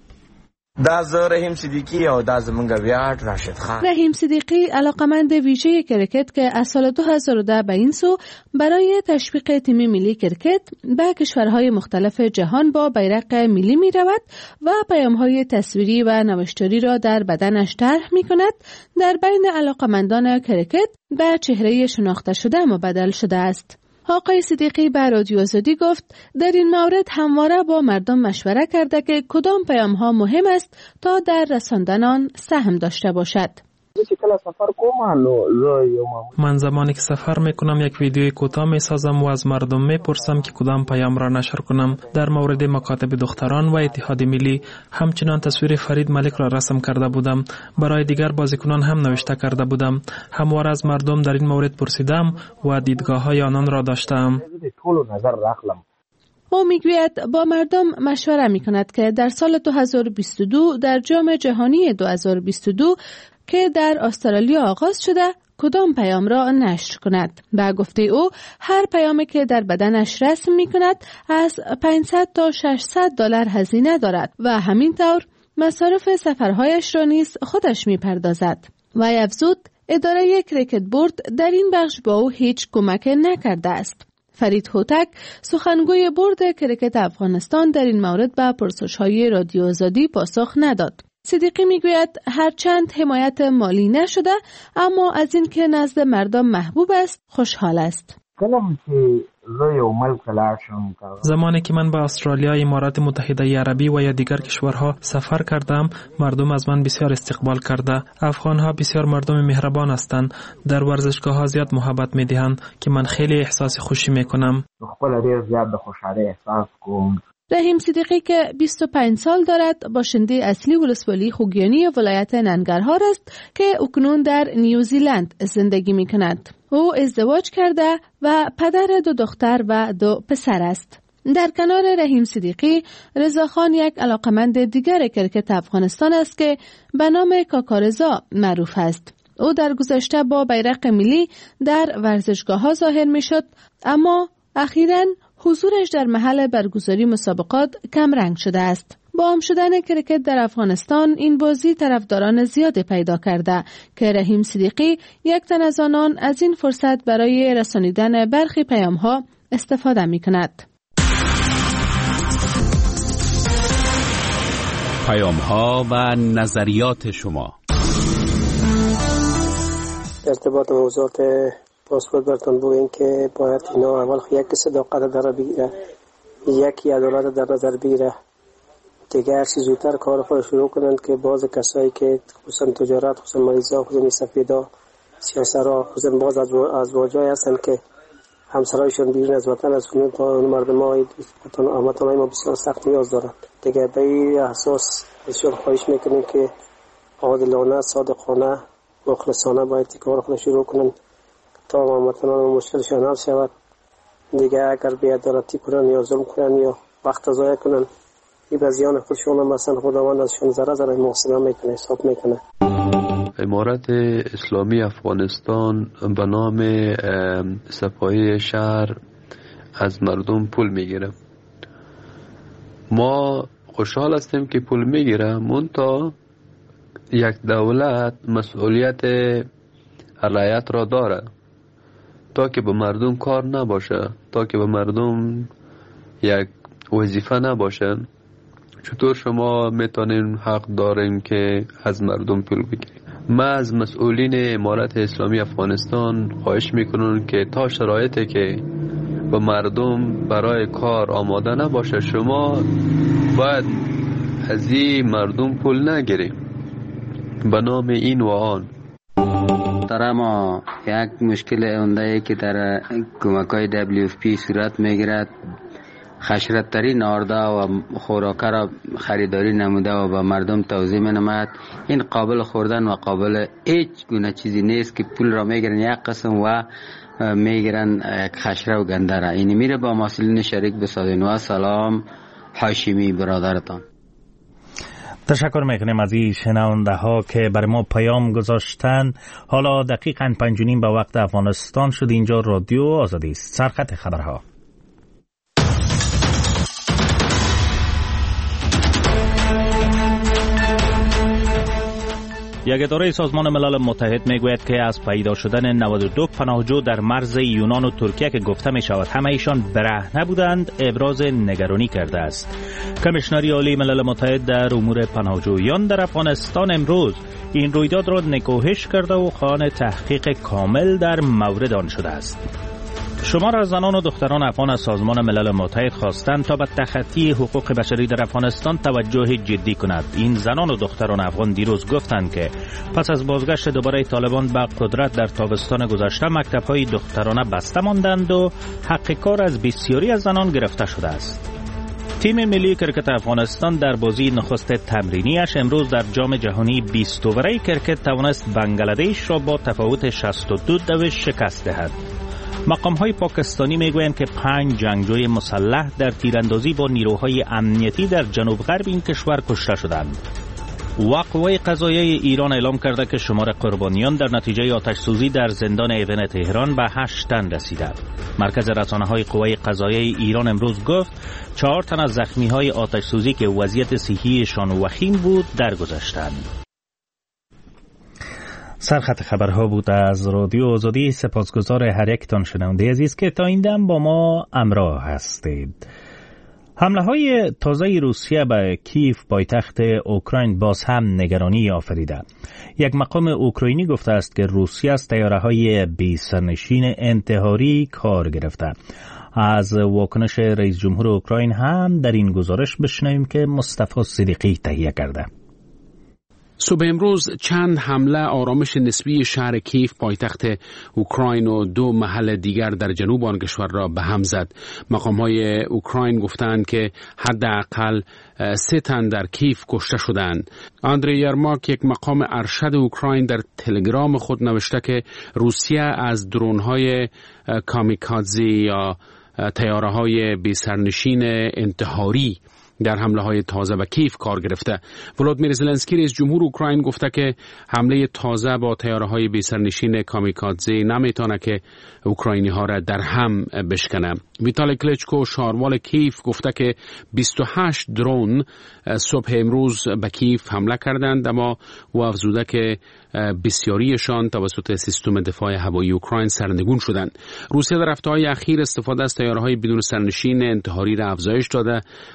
داز رحیم صدیقی او داز منګ ویاړ راشد خان. رحیم صدیقی علاقمند ویژه کرکت که از سال دو هزار و ده به این سو برای تشویق تیم ملی کرکت به کشورهای مختلف جهان با بیرق ملی می رود و پیام‌های تصویری و نوشتاری را در بدنش طرح می کند. در بین علاقمندان کرکت به چهره شناخته شده مبدل شده است. آقای صدیقی به رادیو آزادی گفت در این مورد همواره با مردم مشوره کرده که کدام پیام‌ها مهم است تا در رساندن آن سهم داشته باشد. من زمانی که سفر میکنم یک ویدیوی کوتاه میسازم و از مردم میپرسم که کدام پیام را نشر کنم. در مورد مکاتب دختران و اتحاد ملی همچنان تصویر فرید ملک را رسم کرده بودم. برای دیگر بازیکنان هم نوشته کرده بودم. همواره از مردم در این مورد پرسیدم و دیدگاه های آنان را داشتم. او میگوید با مردم مشوره میکند که در سال دو هزار و بیست و دو در جام جهانی دو هزار و بیست و دو که در استرالیا آغاز شده کدام پیام را نشر کند. به گفته او هر پیامی که در بدنش رسم می کند از پانصد تا ششصد دلار هزینه دارد و همینطور مصارف سفرهایش را نیز خودش می پردازد. و افزود اداره کرکت بورد در این بخش با او هیچ کمک نکرده است. فرید هوتک سخنگوی بورد کرکت افغانستان در این مورد به پرسش‌های رادیو آزادی پاسخ نداد. صدیقی میگوید هرچند حمایت مالی نشده اما از این که نزد مردم محبوب است خوشحال است. زمانی که من به استرالیا، امارات متحده عربی و یا دیگر کشورها سفر کردم مردم از من بسیار استقبال کرده. افغانها بسیار مردم مهربان هستند. در ورزشگاه ها زیاد محبت میدهند که من خیلی احساس خوشی میکنم. رحیم صدیقی که بیست و پنج سال دارد باشنده اصلی ولسوالی خوگیانی ولایت ننگرهار است که اکنون در نیوزیلند زندگی می کند. او ازدواج کرده و پدر دو دختر و دو پسر است. در کنار رحیم صدیقی، رضاخان یک علاقمند دیگر کرکت افغانستان است که به نام کاکارزا معروف است. او در گذشته با بیرق ملی در ورزشگاه ها ظاهر می شد اما اخیراً حضورش در محل برگزاری مسابقات کم رنگ شده است. با عام شدن کرکت در افغانستان این بازی طرفداران زیادی پیدا کرده که رحیم صدیقی یک تن از آنان از این فرصت برای رسانیدن برخی پیام‌ها استفاده می‌کند. پیام‌ها و نظریات شما. ارتباط موضوعات پاسپورت براتون بگویم که باید اینا اول یک صداقت در بگیره، یک عدالت در نظر بگیره، دیگه هرچی زودتر کار خود شروع کنند که بعض کسایی که خصوصا تجارت، خصوصا مریضا، خصوصا سفیدا سیاست‌ها خودن باز از واجای هستن که همسرایشون بیرون از وطن از اون تا مردم های وطن آمدن ما بسیار سخت نیاز دارن. دیگه به این اساس بسیار خواهش میکنیم که عادلانه، صادقانه، مخلصانه باید کار خود شروع کنن تا هموطنان مشکلشان حل شود. دیگه اگر بی‌عدالتی کنن یا ظلم کنن یا وقت ضایع کنن، این به زیان خودشون هم مثلا خداوند ازشون ذره ذره محاسبه میکنه، حساب میکنه. امارت اسلامی افغانستان به نام صفای شهر از مردم پول میگیره. ما خوشحال هستیم که پول میگیره، منتها یک دولت مسئولیت رعیت را داره تا که به مردم کار نباشه، تا که به مردم یک وظیفه نباشه. چطور شما میتونین حق دارین که از مردم پول بگیرید؟ من از مسئولین امارت اسلامی افغانستان خواهش میکنم که تا شرایطی که به مردم برای کار آماده نباشه شما باید از این مردم پول نگیرید به نام این و آن. در ما یک مشکل اونده که در کمک‌های دبلیو اف پی صورت میگیرد، خشرت‌ترین آرده و خوراکه را خریداری نموده و به مردم توزیع نمود. این قابل خوردن و قابل هیچ گونه چیزی نیست که پول را میگیرن یک قسم و میگیرن یک خشره و گنده را. این میره با مسئولین شریک بسازین. و سلام، هاشمی برادرتان. تشکر میکنیم از این شنونده ها که بر ما پیام گذاشتن. حالا دقیقاً پنج و نیم به وقت افغانستان شد. اینجا رادیو آزادی است. سرخط خبرها. یک اداره سازمان ملل متحد میگوید که از پیدا شدن نود و دو پناهجو در مرز یونان و ترکیه که گفته می شود همه ایشان برهنه بودند ابراز نگرانی کرده است. کمیشنری عالی ملل متحد در امور پناهجویان در افغانستان امروز این رویداد را نکوهش کرده و خواهان تحقیق کامل در مورد آن شده است. شمار از زنان و دختران افغان از سازمان ملل متحد خواستند تا به تخطی حقوق بشری در افغانستان توجه جدی کند. این زنان و دختران افغان دیروز گفتند که پس از بازگشت دوباره طالبان به قدرت در تابستان گذشته مکتب‌های دخترانه بسته ماندند و حق کار از بسیاری از زنان گرفته شده است. تیم ملی کرکت افغانستان در بازی نخست تمرینیش امروز در جام جهانی بیست اووره کرکت توانست بنگلادش را با تفاوت شصت و دو دویست شکست دهد. مقام‌های پاکستانی میگویند که پنج جنگجوی مسلح در تیراندازی با نیروهای امنیتی در جنوب غرب این کشور کشته شدند. و قوای قضاییه ایران اعلام کرده که شمار قربانیان در نتیجه آتش سوزی در زندان ایون تهران به هشت تن رسیده. مرکز رسانه‌های قوای قضاییه ایران امروز گفت چهار تن از زخمی‌های آتش سوزی که وضعیت صحیحشان وخیم بود درگذشتند. سرخط خبرها بود از رادیو آزادی. سپاسگزار هر یکتان شنونده عزیز که تا این دم با ما همراه هستید. حمله های تازه روسیه به کیف پایتخت اوکراین باز هم نگرانی آفریده. یک مقام اوکراینی گفته است که روسیه از طیاره های بی سرنشین انتحاری کار گرفته. از واکنش رئیس جمهور اوکراین هم در این گزارش بشنویم که مصطفی صدیقی تهیه کرده. صبح امروز چند حمله آرامش نسبی شهر کیف پایتخت اوکراین و دو محل دیگر در جنوب آن کشور را به هم زد. مقام‌های اوکراین گفتند که حداقل سه تن در کیف کشته شدند. آندری یرماک، یک مقام ارشد اوکراین، در تلگرام خود نوشته که روسیه از درون‌های کامیکادزی یا طیاره‌های بی سرنشین انتحاری در حمله های تازه به کیف کار گرفته. ولادیمیر زلنسکی رئیس جمهور اوکراین گفته که حمله تازه با طیاره های بی سرنشین کامیکادزه نمیتونه که اوکراینی ها را در هم بشکنه. ویتالی کلیچکو، شاروال کیف، گفته که بیست و هشت درون صبح امروز به کیف حمله کردند، اما او افزوده که بسیاریشان توسط سیستم دفاع هوایی اوکراین سرنگون شدند. روسیه در هفته‌های اخیر استفاده از طیاره‌های بدون سرنشین انتحاری را افزایش داده. عمدتاً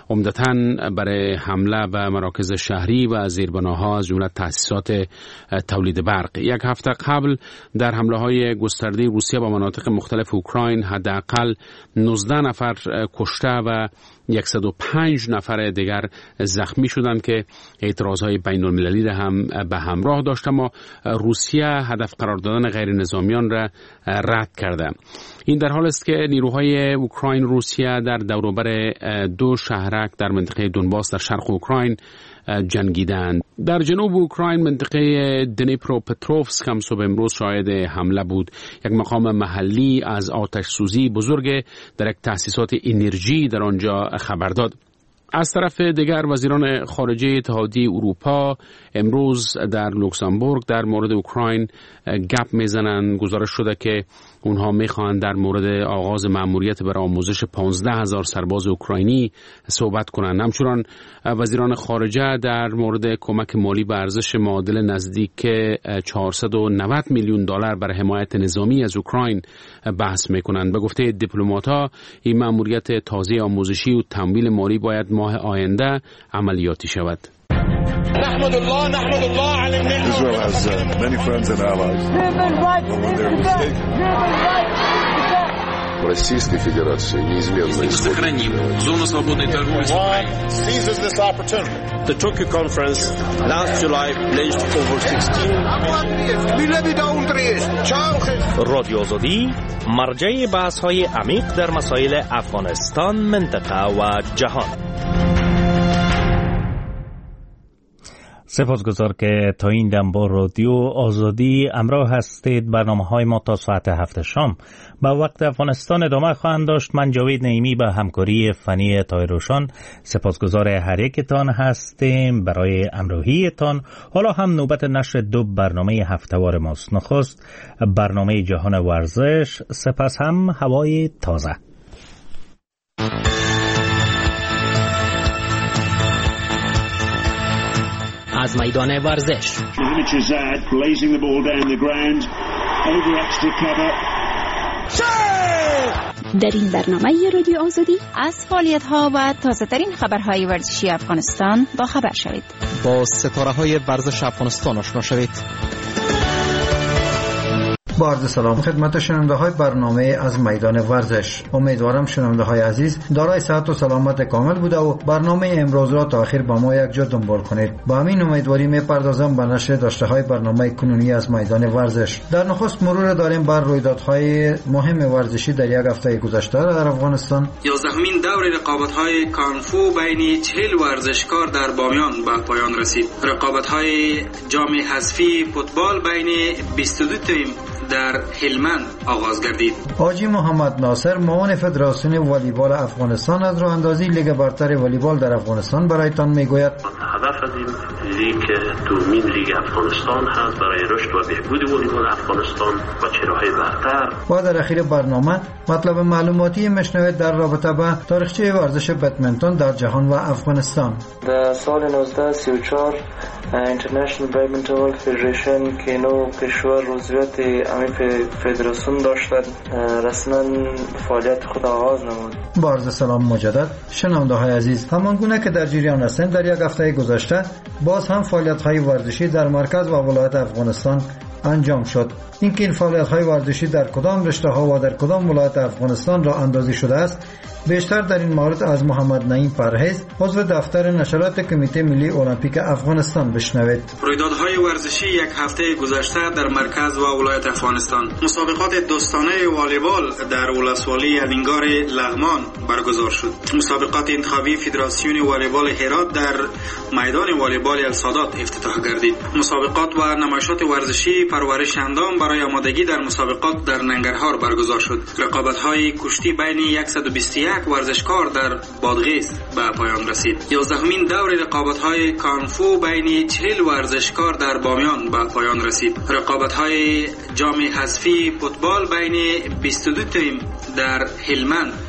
دادن برای حمله به مراکز شهری و زیربناها از جمله تأسیسات تولید برق. یک هفته قبل در حمله های گسترده روسیه به مناطق مختلف اوکراین حداقل نوزده نفر کشته و صد و پنج نفر دیگر زخمی شدند که اعتراضهای بین المللی را هم به همراه داشت، اما روسیه هدف قرار دادن غیر نظامیان را رد کرده. این در حال است که نیروهای اوکراین روسیه در دوروبر دو شهرک در منطقه دونباس در شرق اوکراین جنگیدند. در جنوب اوکراین منطقه دنیپروپتروفسک هم صبح امروز شاهد حمله بود. یک مقام محلی از آتش سوزی بزرگ در یک تأسیسات انرژی در آنجا خبر داد. از طرف دیگر وزیران خارجه اتحادیه اروپا امروز در لوکزامبورگ در مورد اوکراین گپ میزنند. گزارش شده که اونها میخواهند در مورد آغاز مأموریت برای آموزش پانزده هزار سرباز اوکراینی صحبت کنند. همچنان وزیران خارجه در مورد کمک مالی به ارزش معادل نزدیک چهارصد و نود میلیون دلار برای حمایت نظامی از اوکراین بحث میکنند. به گفته دیپلمات‌ها این مأموریت تازه آموزشی و تمویل مالی باید ماه آینده عملیاتی شود. نحمد الله نحمد الله على النعمة. Israel has uh, many friends and allies. When they're mistaken. Российской Федерации неизменно сохраним зону свободной торговли с Украиной. Seizes this opportunity. The Tokyo conference last July pledged over sixteen رادیو آزادی مرجع بحث‌های عمیق در مسائل افغانستان، منطقه و جهان. سپاسگزار که تا این دم با رادیو آزادی همراه هستید. برنامه‌های ما تا ساعت هفت شام با وقت افغانستان ادامه خواهند داشت. من جاوید نعیمی به همکاری فنی تایروشان سپاسگزار هر یکتان هستیم برای همراهیتان. حالا هم نوبت نشر دو برنامه هفته‌وار ماست. نخست برنامه جهان ورزش، سپس هم هوای تازه. از میدان ورزش در این برنامه رادیو آزادی از فعالیت‌ها و تازه‌ترین خبرهای ورزشی افغانستان با خبر شوید. با ستاره‌های ورزش افغانستان آشنا شوید. با عرض سلام خدمت شنونده های برنامه از میدان ورزش. امیدوارم شنونده های عزیز دارای صحت و سلامت کامل بوده و برنامه امروز را تا آخر با ما یک جا دنبال کنید. با همین امیدواری میپردازم به نشر داشته های برنامه کنونی از میدان ورزش. در نخست مرور داریم بر رویدادهای مهم ورزشی در یک هفته گذشته در افغانستان. یازدهمین دور رقابت‌های کانفو بین چهل ورزشکار در بامیان به پایان رسید. رقابت‌های جام حذفی فوتبال بین بیست و دو تیم در هلمند آغاز گردید. حاجی محمد ناصر معاون فدراسیون والیبال افغانستان از راه اندازی لیگ برتر والیبال در افغانستان برایتان میگوید هدف از این لیگ دومین لیگ افغانستان هست برای رشد و بهبود والیبال افغانستان و چهره‌های برتر. و در اخیر برنامه مطلب معلوماتی میشنوید در رابطه با تاریخچه ورزش بدمنتون در جهان و افغانستان. در سال نوزده سی و چهار اینترنشنال بدمنتون فدریشن که نو کشور روزیت همین فدراسیون داشتن رسما فعالیت خود آغاز نمود. با عرض سلام مجدد شنونده های عزیز، همان گونه که در جریان هستند در یک هفته گذشته باز هم فعالیت های ورزشی در مرکز و ولایت افغانستان انجام شد. اینکه این فعالیت های ورزشی در کدام رشته ها و در کدام ولایت افغانستان را اندازی شده است بیشتر در این مورد از محمد نعیم پرهیز عضو دفتر نشرات کمیته ملی المپیک افغانستان بشنوید. رویدادهای ورزشی یک هفته گذشته در مرکز و ولایت افغانستان. مسابقات دوستانه والیبال در ولسوالی الینگار لغمان برگزار شد. مسابقات انتخابی فدراسیون والیبال هرات در میدان والیبال السادات افتتاح گردید. مسابقات و نمایشات ورزشی پرورش اندام برای آمادگی در مسابقات در ننگرهار برگزار شد. رقابت‌های کشتی بین صد و بیست و یک ورزشکار در بادغیس به پایان رسید. یازدهمین دور رقابت‌های کانفو بین چهل ورزشکار در بامیان به پایان رسید. رقابت‌های جام حذفی فوتبال بین بیست و دو تیم در هلمند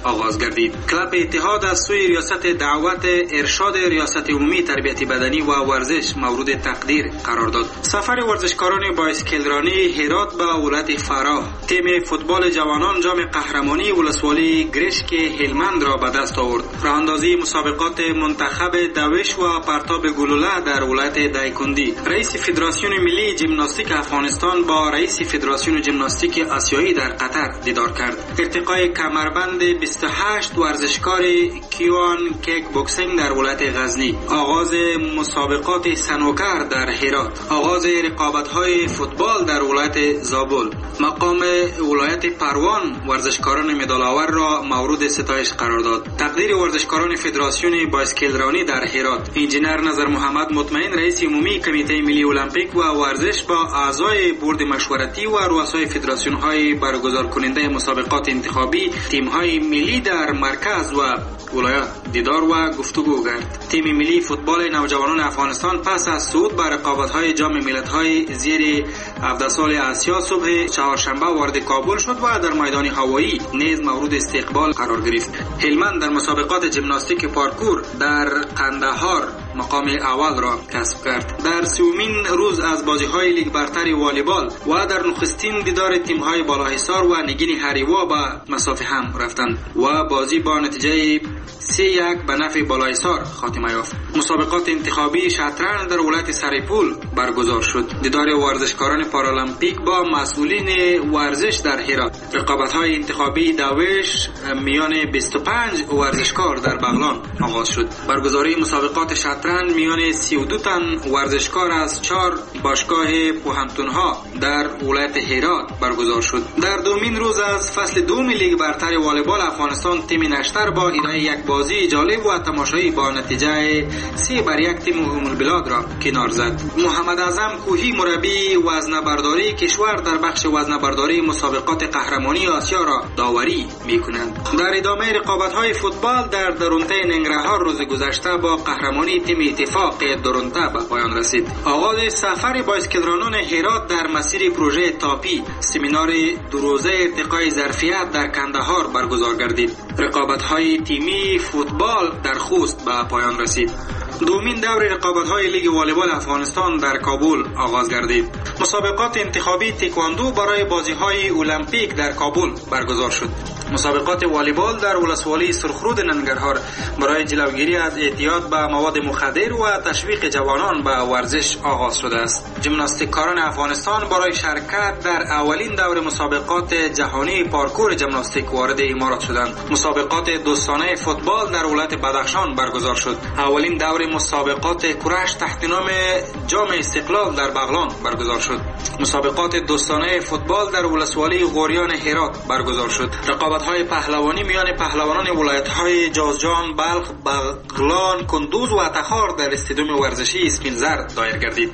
آغاز گردید. کلاب اتحاد از سوی ریاست دعوت ارشاد ریاست عمومی تربیت بدنی و ورزش مورد تقدیر قرار داد. سفر ورزشکاران بایسکلرانی هرات به ولایت فراه، تیم فوتبال جوانان جام قهرمانی ولسوالی گرشک هلمند را به دست آورد. راهاندازی مسابقات منتخب دوش و پرتاب گلوله در ولایت دایکندی. رئیس فدراسیون ملی ژیمناستیک افغانستان با رئیس فدراسیون ژیمناستیک آسیایی در قطر دیدار کرد. ارتقای کمربند بیست و هشت ورزشکار کیوان کیک بوکسینگ در ولایت غزنی. آغاز مسابقات سنوکر در هرات. آغاز رقابت‌های فوتبال در ولایت زابل. مقام ولایت پروان ورزشکاران مدال‌آور را مورد ستایش قرار داد. تقدیر ورزشکاران فدراسیون بایسکلرانی در هرات. انجینر نظر محمد مطمئن رئیس عمومی کمیته ملی المپیک و ورزش با اعضای بورد مشورتی و رؤسای فدراسیون‌های برگزار کننده مسابقات انتخابی تیم‌های ملی در مرکز و ولایات دیدار و گفتگو کرد. تیم ملی فوتبال نوجوانان افغانستان پس از صعود به رقابت‌های جام ملت‌های زیر هفده سال آسیا صبح چهارشنبه وارد کابل شد و در میدان هوایی نیز مورد استقبال قرار گرفت. هلمند در مسابقات ژیمناستیک پارکور در قندهار مقام اول را کسب کرد. در سومین روز از بازی‌های لیگ برتر والیبال و در نخستین دیدار تیم‌های بالاحصار و نگین هریوا به مسافه هم رفتند و بازی با نتیجه سه یک به نفع بالاحصار خاتمه یافت. مسابقات انتخابی شطرنج در ولایت سرپول برگزار شد. دیدار ورزشکاران پارالمپیک با مسئولین ورزش در هرات. رقابت‌های انتخابی دوش میان بیست و پنج ورزشکار در بغلان آغاز شد. برگزاری مسابقات شطرنج میان سی و دو تن ورزشکار از چهار باشگاه پوهنتون‌ها در ولایت هرات برگزار شد. در دومین روز از فصل دوم لیگ برتر والیبال افغانستان تیم نشتر با ارائه یک بازی جالب و تماشایی با نتیجه سه بر یک تیم ام البلاد را کنار زد. محمد اعظم کوهی مربی وزنه‌برداری کشور در بخش وزنه‌برداری مسابقات قهرمانی آسیا را داوری می‌کند. در ادامه رقابت‌های فوتبال در درونته ننگرهار روز گذشته با قهرمانی تیم اتفاق درونته به پایان رسید. آغاز سفر بایسکلرانان هرات در مسیر پروژه تاپی، سمینار دو روزه ارتقای ظرفیت در کندهار برگزار گردید. رقابت‌های تیمی فوتبال در خوست به پایان رسید. دومین دور رقابت‌های لیگ والیبال افغانستان در کابل آغاز گردید. مسابقات انتخابی تکواندو برای بازی‌های المپیک در کابل برگزار شد. مسابقات والیبال در ولسوالی سرخرود ننگرهار برای جلوگیری از اعتیاد به مواد مخدر و تشویق جوانان به ورزش آغاز شده است. ژیمناستیککاران افغانستان برای شرکت در اولین دور مسابقات جهانی پارکور ژیمناستیک وارد امارات شدند. مسابقات دوستانه فوتبال در ولایت بدخشان برگزار شد. اولین دور مسابقات کرش تحت نام جام استقلال در بغلان برگزار شد. مسابقات دوستانه فوتبال در ولسوالی غوریان هرات برگزار شد. رقابت‌های پهلوانی میان پهلوانان ولایت‌های جوزجان، بلخ، بغلان، کندوز و تخار در استادیوم ورزشی اسپینزر دایر گردید.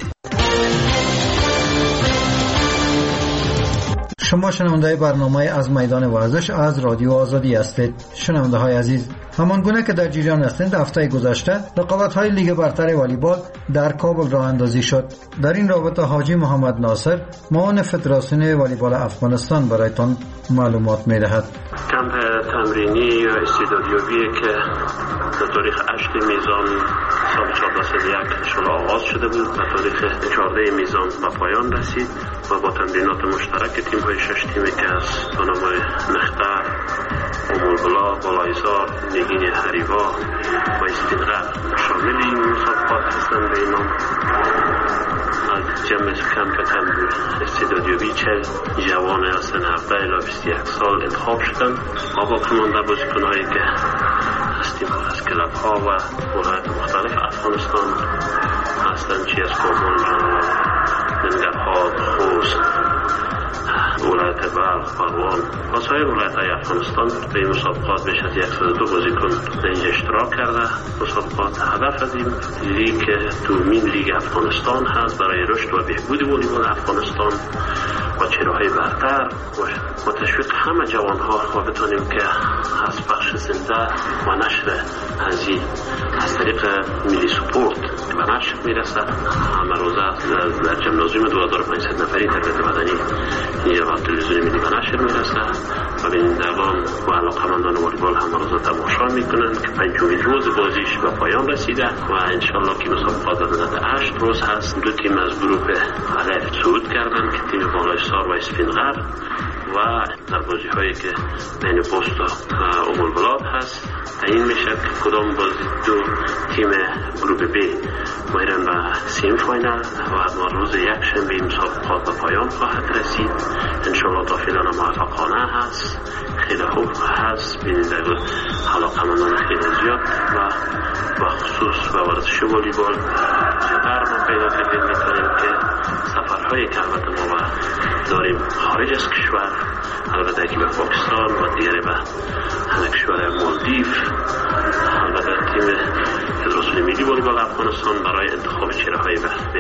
شما شنونده برنامه از میدان ورزش از رادیو آزادی هستید. شنونده های عزیز، همان گونه که در جریان هستید، هفته گذشته رقابت های لیگ برتر والیبال در کابل راه اندازی شد. در این رابطه حاجی محمد ناصر، معاون فدراسیون والیبال افغانستان، برایتان معلومات می‌دهد. کمپ تمرینی یا استعدادیابی که به تاریخ هشت میزان سال چهارده صد و یک شروع آغاز شده بود، به تاریخ چهارده میزان به پایان رسید و با تمرینات مشترک تیم های شش تیمی که از دانمای نختر، امولبلا، بالاحصار، نگین هریوا و اسپینزر شامل این مسابقات هستند. به اینام از جمع کمپ استعدادیابی چه جوان از سن هفده الی بیست و یک سال انتخاب شدند و باقی مانده بازیکن‌هایی که از تیم از کلاب ها و ولایت مختلف افغانستان هستند، چی از کابل، ننگرهار، خوست، ولایت بلخ، پروان و سایر ولایت‌های افغانستان به این مسابقات بیش از صد و دو بازیکن در اینجا اشتراک کرده. مسابقات هدف از این لیگ دومین لیگ افغانستان هست برای رشد و بهبود والیبال افغانستان و چهره‌های برتر و تشویق همه جوان‌ها و بتونیم که از پخش زنده و نشر هزی از طریق ملی سپورت به نشر میرسه. همه روزه در جمنازیوم دو هزار و پانصد نفری تربیت بدنی اینجا و تلویزیون تلویزیون ملی به نشر میرسه و بینندگان و علاقمندان والیبال هم روز تماشا میکنن که پنجمین روز بازیش به پایان رسیده و انشالله که مسابقات مدت هشت روز هست. دو تیم از گروه الف صعود کردن که تیم بالایستار و اسفینغر و در بازی هایی که بین پست و ام البلاد هست تعیین میشه که کدام بازی دو تیم گروه بی میرن به سیم فاینال و ما روز یک شنبه مسابقات به پایان خواهد رسید. انشالله تا فعلا موفقانه هست، خیلی خوب هست. بینندگان علاقمندان خیلی زیاد و بخصوص به ورزش والیبال زیادتر ما پیدا کردیم میتونیم که سفرهایی که البته ما داریم خارج از کشور، البته که به پاکستان و دیگری به کشور مالدیو، البته تیم فدراسیون ملی والیبال افغانستان برای انتخاب چهره‌های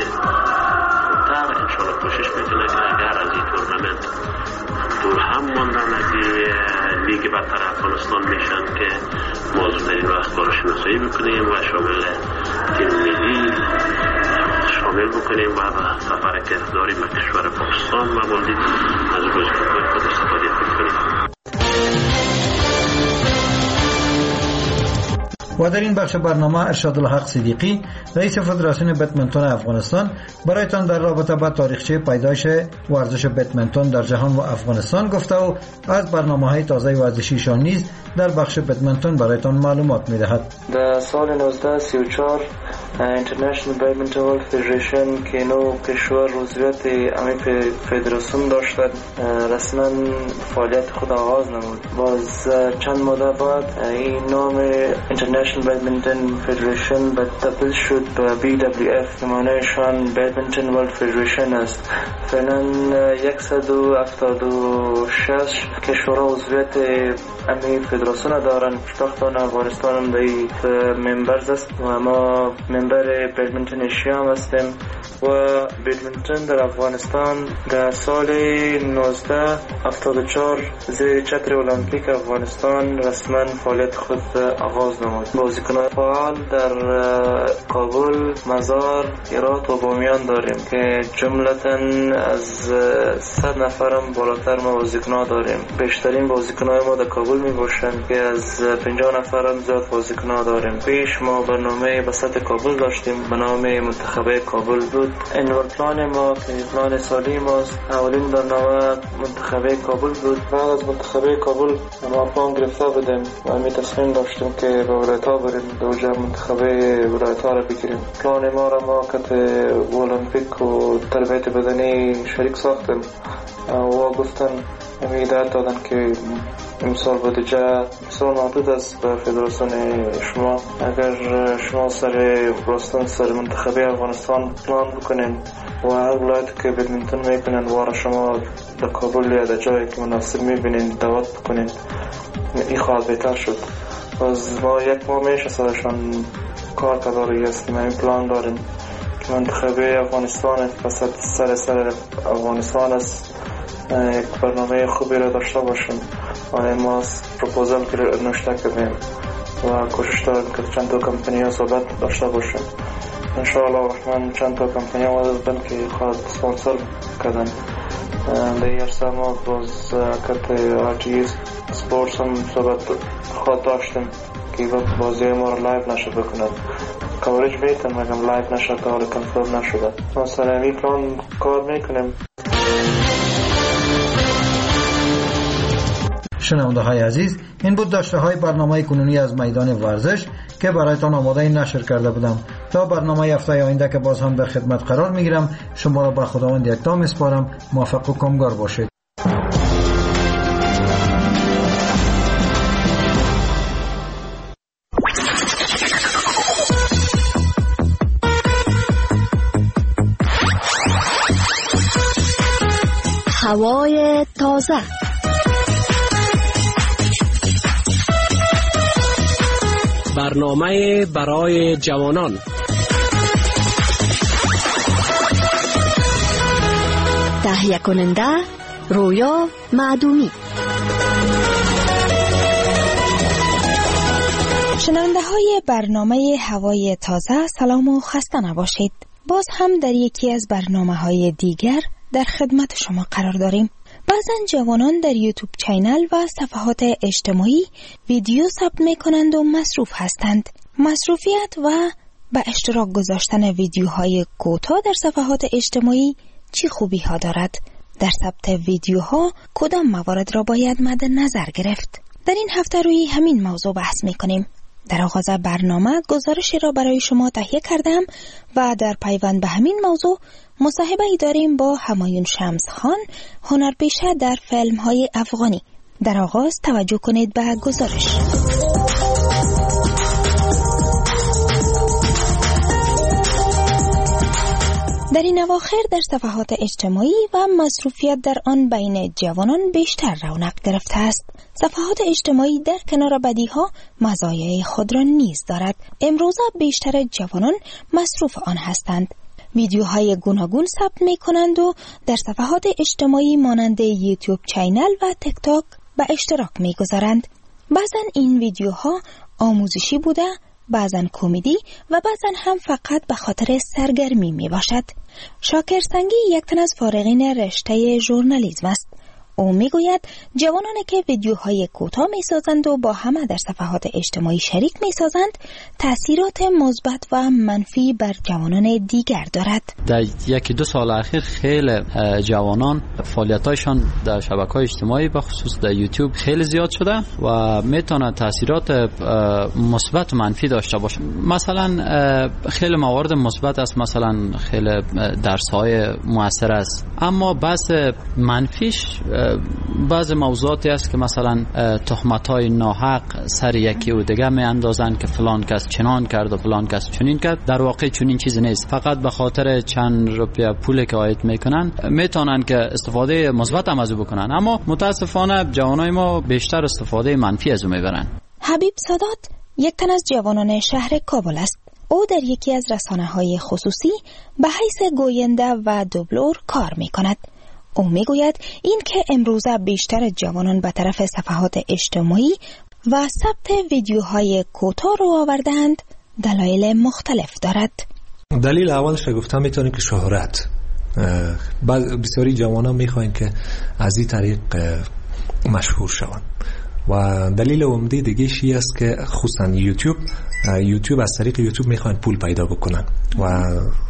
بهتر انشالله کوشش میکنه که اگر از این تورنمنت دور هم ماندن از لیگ برتر افغانستان میشن که ما زودترین وقت بارو شناسایی بکنیم و شامل تیم ملی شامل بکنیم و به سفر که داریم به کشور پاکستان و مالدیو از بازیکن‌های خود استفاده کنیم. و در این بخش برنامه ارشاد الحق صدیقی رئیس فدراسیون بدمنتون افغانستان برایتان در رابطه با تاریخچه پیدایش ورزش بدمنتون در جهان و افغانستان گفته و از برنامه‌های تازه ورزشیشان نیز در بخش بدمنتون برایتان معلومات می‌دهد. در سال نوزده سی و چهار اینترنشنال بدمنتون ورلد فدریشن که نو کشور عضویت امی فدراسیون داشتند رسما فعالیت خود آغاز نمود. باز چند ماه بعد این نام اینترنشنال بدمنتون فدریشن تبدیل شد به بی دبلیو اف که معنیشان بدمنتون ورلد فدریشن است. فعلا صد و هفتاد و شش کشور عضویت امی فدراسیون دارند. پاکستان افغانستان هم در ممبرز است و ما ممبر بدمنتون ایشیا هم هستیم و بدمنتون در افغانستان در سال نوزده هفتاد و چهار زیر چتر المپیک افغانستان رسما فعالیت خود آغاز نمود. بازیکنان فعال در کابل، مزار، هرات و بامیان داریم که جملتاً از صد نفرم بالاتر ما بازیکنان داریم. بیشترین بازیکنان ما در کابل می باشند که از پنجاه نفرم زیاد بازیکنان داریم. پیش ما برنامه به سطح کابل داشتیم به نام منتخب کابل بود. انوار پلان ما که پلان سالی ماست اولین برنامه منتخب کابل بود. بعد از منتخب کابل ما پلان گرفته بودیم و می تصمیم داشتیم که به ولایت ها بریم دوجه منتخب ولایت ها را بگیریم. پلان ما را ما کت المپیک و تربیت بدنی شریک ساختیم و گفتن هدایت دادن که امسال بودجه بسیار محدود است به فدراسیون شما. اگر شما سر راستن سر منتخب افغانستان پلان بکنین و هر ولایت که بدمنتون میکنین وارا شما در کابل یا در جایی که مناسب میبینین دعوت بکنین این خواهد بهتر شد. از ما یک ماه میشه سرشان کار کداری است. ما این پلان داریم که منتخب افغانستان پس سر سر افغانستان است یک برنامه خوبی را داشته باشیم و ما پروپوزال که نوشته کردیم و کوشش داریم که چند تا کمپنی ها صحبت داشته باشیم. انشاءالله الرحمن چند تا کمپنی ها وزدن که خواهد سپانسر کردن. در این عرصه ما باز کت آر تی سپورتس هم صحبت خواهد داشتیم که بازی ما را لایف نشد بکند. کاورج بیتن مگم لایف نشد تا حال کنفرم نشده. ما سر امی پلان کار میکنیم. شنونده های عزیز، این بود داشته های برنامه کنونی از میدان ورزش که برایتان آماده نشر کرده بودم. تا برنامه هفته آینده که باز هم در خدمت قرار میگیرم شما را به خداوند یکتا میسپارم. موفق و کامگار باشید. هوای تازه برنامه برای جوانان. تهیه کننده رویا معدومی. شنونده های برنامه هوای تازه سلام و خسته نباشید. باز هم در یکی از برنامه های دیگر در خدمت شما قرار داریم. بعضن جوانان در یوتیوب چینل و صفحات اجتماعی ویدیو ثبت میکنند و مصروف هستند. مصروفیت و به اشتراک گذاشتن ویدیوهای کوتاه در صفحات اجتماعی چی خوبی ها دارد؟ در ثبت ویدیوها کدام موارد را باید مد نظر گرفت؟ در این هفته روی همین موضوع بحث میکنیم. در آغاز برنامه گزارشی را برای شما تهیه کردم و در پیوند به همین موضوع مصاحبه ای داریم با همایون شمس خان، هنرپیشه در فیلم های افغانی. در آغاز توجه کنید به گزارش. در این اواخر در صفحات اجتماعی و مصروفیت در آن بین جوانان بیشتر رونق گرفته است. صفحات اجتماعی در کنار بدیها مزایای خود را نیز دارد. امروزه بیشتر جوانان مصروف آن هستند. ویدیوهای گوناگون ثبت می کنند و در صفحات اجتماعی مانند یوتیوب چینل و تیک تاک به اشتراک می گذارند. بعضن این ویدیوها آموزشی بوده، بعضن کمدی و بعضن هم فقط به خاطر سرگرمی می باشد. شاکر سنگی یک تن از فارغین رشته ژورنالیسم است. او میگوید جوانانی که ویدیوهای کوتاه میسازند و با همه در صفحات اجتماعی شریک میسازند تأثیرات مثبت و منفی بر جوانان دیگر دارد. در یکی دو سال اخیر خیلی جوانان فعالیتایشان در شبکه‌های اجتماعی به خصوص در یوتیوب خیلی زیاد شده و میتونه تأثیرات مثبت و منفی داشته باشه. مثلا خیلی موارد مثبت است، مثلا خیلی درس‌های موثر است، اما بحث منفیش بعض موضوعاتی است که مثلا تهمت‌های ناحق سر یکی و دیگه می اندازند که فلان کس چنان کرد و فلان کس چنین کرد. در واقع چنین چیزی نیست، فقط به خاطر چند روپیه پولی که عاید میکنن میتونن که استفاده مثبت هم از او بکنن، اما متاسفانه جوانای ما بیشتر استفاده منفی از او میبرن. حبیب سادات یک تن از جوانان شهر کابل است. او در یکی از رسانه‌های خصوصی به حیث گوینده و دوبلور کار میکند. او میگوید این که امروزه بیشتر جوانان به طرف صفحات اجتماعی و ثبت ویدیوهای کوتاه رو آوردند دلایل مختلف دارد. دلیل اولش گفتم میتونه که شهرت. بسیاری جوانان میخواین که از این طریق مشهور شوند و دلیل عمده دیگه شی است که خصوصا یوتیوب یوتیوب از طریق یوتیوب میخواین پول پیدا بکنن و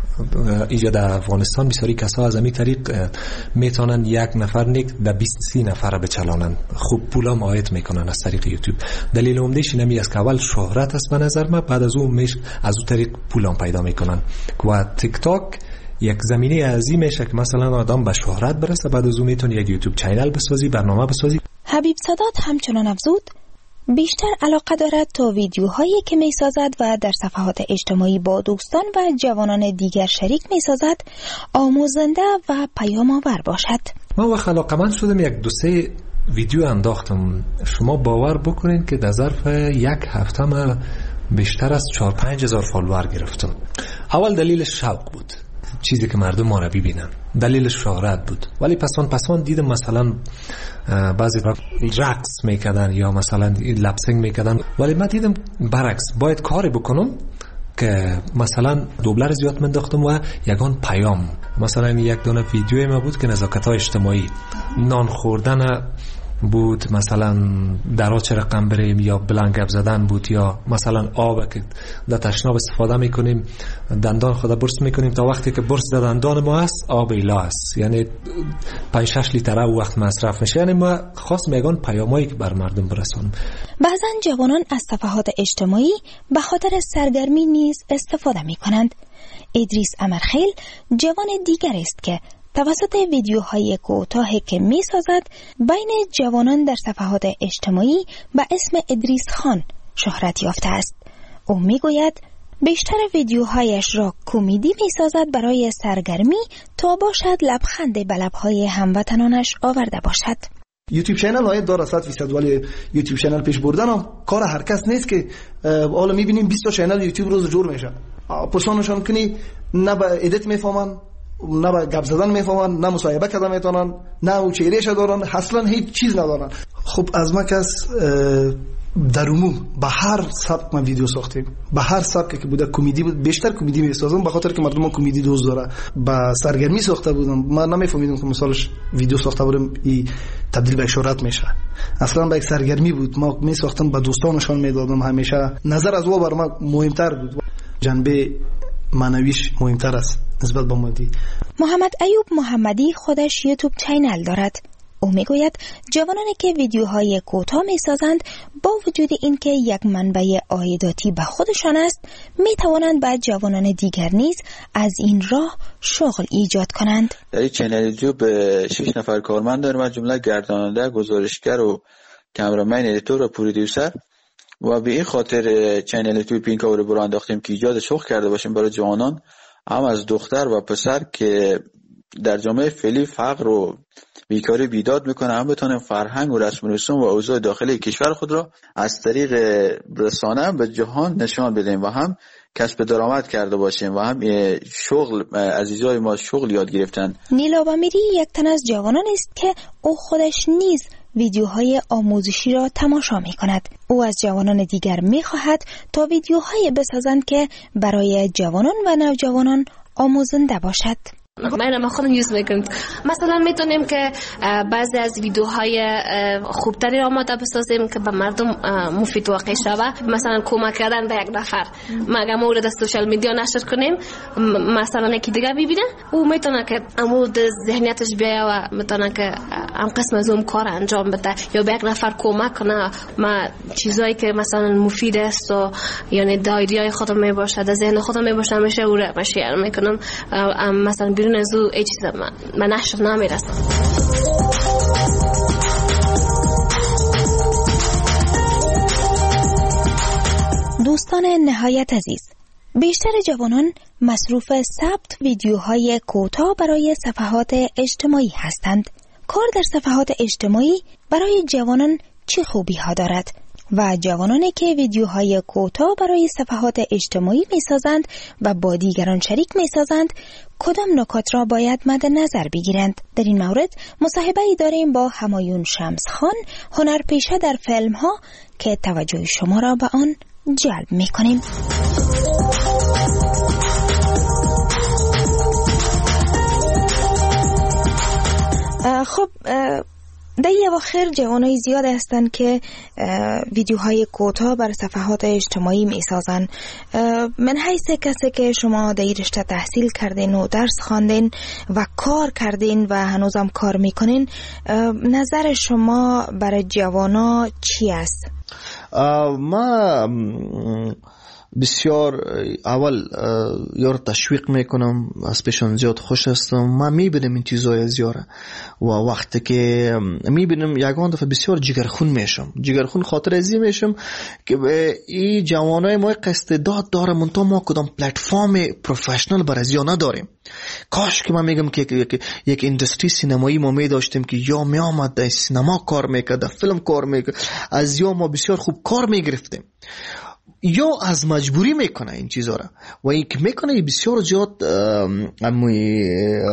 اینجا در افغانستان بسیاری کسا از همین طریق میتونن یک نفر نیک در بیست سی نفر بچلانن، خوب پولا مایت میکنن از طریق یوتیوب. دلیل عمدهش اینمی است که اول شهرت است به نظر من، بعد از اون میش از اون طریق پولا پیدا میکنن و تیک تاک یک زمینه عظیم میشه که مثلا آدم به شهرت برسه، بعد از اون میتونه یک یوتیوب چینل بسازی، برنامه بسازی. حبیب سادات همچنان افزود بیشتر علاقه دارد تا ویدیوهایی که می سازد و در صفحات اجتماعی با دوستان و جوانان دیگر شریک می سازد آموزنده و پیام آور باشد. من وقت علاقه‌مند شدم یک دو سه ویدیو انداختم. شما باور بکنین که در ظرف یک هفته من بیشتر از چهار پنج هزار فالوور گرفتم. اول دلیلش شوق بود، چیزی که مردم ما را ببینن. دلیلش شهرت بود، ولی پسان پسان دیدم مثلا بعضی رقص میکردن یا مثلا لپسینگ میکردن، ولی من دیدم برعکس باید کاری بکنم که مثلا دوبلر زیاد منداختم و یگان پیام. مثلا یک دونه ویدیوی ما بود که نزاکت‌های اجتماعی، نان خوردن بود، مثلا درا چه رقم بریم، یا بلنگب زدن بود، یا مثلا آب که در تشناب استفاده میکنیم دندان خود برس میکنیم تا وقتی که برس دندان ما است آب ایلا است، یعنی پنج شش لیتر او وقت مصرف میشه. یعنی ما خاص میگن پیامایی که بر مردم برسونیم. بعضا جوانان از صفحات اجتماعی به خاطر سرگرمی نیز استفاده میکنند. ادریس امرخیل جوان دیگر است که توسط ویدیوهای کوتاهی که می سازد بین جوانان در صفحات اجتماعی به اسم ادریس خان شهرت یافته است. او می گوید بیشتر ویدیوهایش را کمدی می سازد برای سرگرمی تا باشد لبخند به لبهای هموطنانش آورده باشد. یوتیوب چینل های داره صد فیصد، ولی یوتیوب چینل پیش بردن هم کار هر کس نیست که حالا می بینیم بیست تا چینل یوتیوب روز جور میشه. پرسانشان کنی نه به ادیت میفهمن، نه با گپ زدن میفهمن، نه مصاحبه کردن میتونن، نه او چهرهش دارن، اصلا هیچ چیز ندارن. خب از ما کس در عموم به هر سبک ما ویدیو ساختیم، به هر سبکی که بوده. کمدی بود، بیشتر کمدی میسازم به خاطر که مردم کمدی دوست داره. با سرگرمی ساخته بودم، من نمیفهمیدم که مثالش ویدیو ساخته بودم این تبدیل به شهرت میشه. اصلا به یک سرگرمی بود، ما میساختم به دوستانشان میدادم. همیشه نظر از او بر من مهمتر بود، جنبه معنویش مهمتر است نسبت به مادی. محمد ایوب محمدی خودش یوتیوب چینل دارد. او میگوید جوانانی که ویدیوهای کوتاه میسازند با وجود اینکه یک منبع عایداتی به خودشان است، میتوانند با جوانان دیگر نیز از این راه شغل ایجاد کنند. در این چینل یوتیوب شش نفر کارمند داریم، از جمله گرداننده، گزارشگر و کامرامن، ادیتور و پرودیوسر. و به این خاطر چینل یوتیوب این کار رو برای انداختیم که ایجاد شغل کرده باشیم برای جوانان، هم از دختر و پسر که در جامعه فعلی فقر و بیکاری بیداد میکنه، هم بتونیم فرهنگ و رسم و رسوم و اوضاع داخلی کشور خود را از طریق رسانه به جهان نشان بدیم و هم کسب درآمد کرده باشیم و هم شغل عزیزای ما شغل یاد گرفتن. نیلا بامیری یک تن از جوانان است که او خودش نیز ویدیوهای آموزشی را تماشا می کند. او از جوانان دیگر می خواهد تا ویدیوهای بسازند که برای جوانان و نوجوانان آموزنده باشد. من ما خودم یوز میکنم. مثلا میتونیم که بعضی از ویدیوهای خوبتری آماده بسازیم که به مردم مفید واقع شوه. مثلا کمک کردن به یک نفر، مگه مورد از سوشال میدیا نشر کنیم، مثلا یکی دیگه ببینه، او میتونه که مورد ذهنیتش بیایه و میتونه که هم قسم از اون کار انجام بده یا به یک نفر کمک کنه. ما چیزایی که مثلا مفید است و یعنی دایریای خودم میباشه، در ذهن خودم میباشه، همیشه او را شیر میکنم. مثلا بیرون از او ای چیز من, من نشر نمیرسم. دوستان نهایت عزیز، بیشتر جوانان مصروف ثبت ویدیوهای کوتاه برای صفحات اجتماعی هستند. کار در صفحات اجتماعی برای جوانان چه خوبی ها دارد؟ و جوانانی که ویدیوهای کوتاه برای صفحات اجتماعی می سازند و با دیگران شریک می سازند کدام نکات را باید مد نظر بگیرند؟ در این مورد مصاحبه ای داریم با همایون شمس خان، هنرپیشه در فیلم ها، که توجه شما را به آن جلب می کنیم. خب در این اواخر جوانای زیاد هستند که ویدیوهای کوتاه بر صفحات اجتماعی می سازن. من حیث کسی که شما در این رشته تحصیل کردین و درس خواندین و کار کردین و هنوزم کار میکنین، نظر شما برای جوانا چی است؟ ما بسیار اول یار تشویق میکنم، از پیشان زیاد خوش هستم. ما میبینم این چیزای زیاره و وقتی که میبینم یگان دفعه بسیار جگرخون میشم. جگرخون خاطر ازی میشم که این جوانای ما قصدداد داره، منتها ما کدام پلتفرم پروفشنال برای یا نداریم. کاش که من میگم که یک, یک اندستری سینمایی ما می داشتیم که یا می آمد در سینما کار میکرد، در فیلم کار میکرد، از یا ما بسیار خوب کار میگرفتیم، یا از مجبوری میکنه این چیزا را. و این که میکنه بسیار زیاد اموی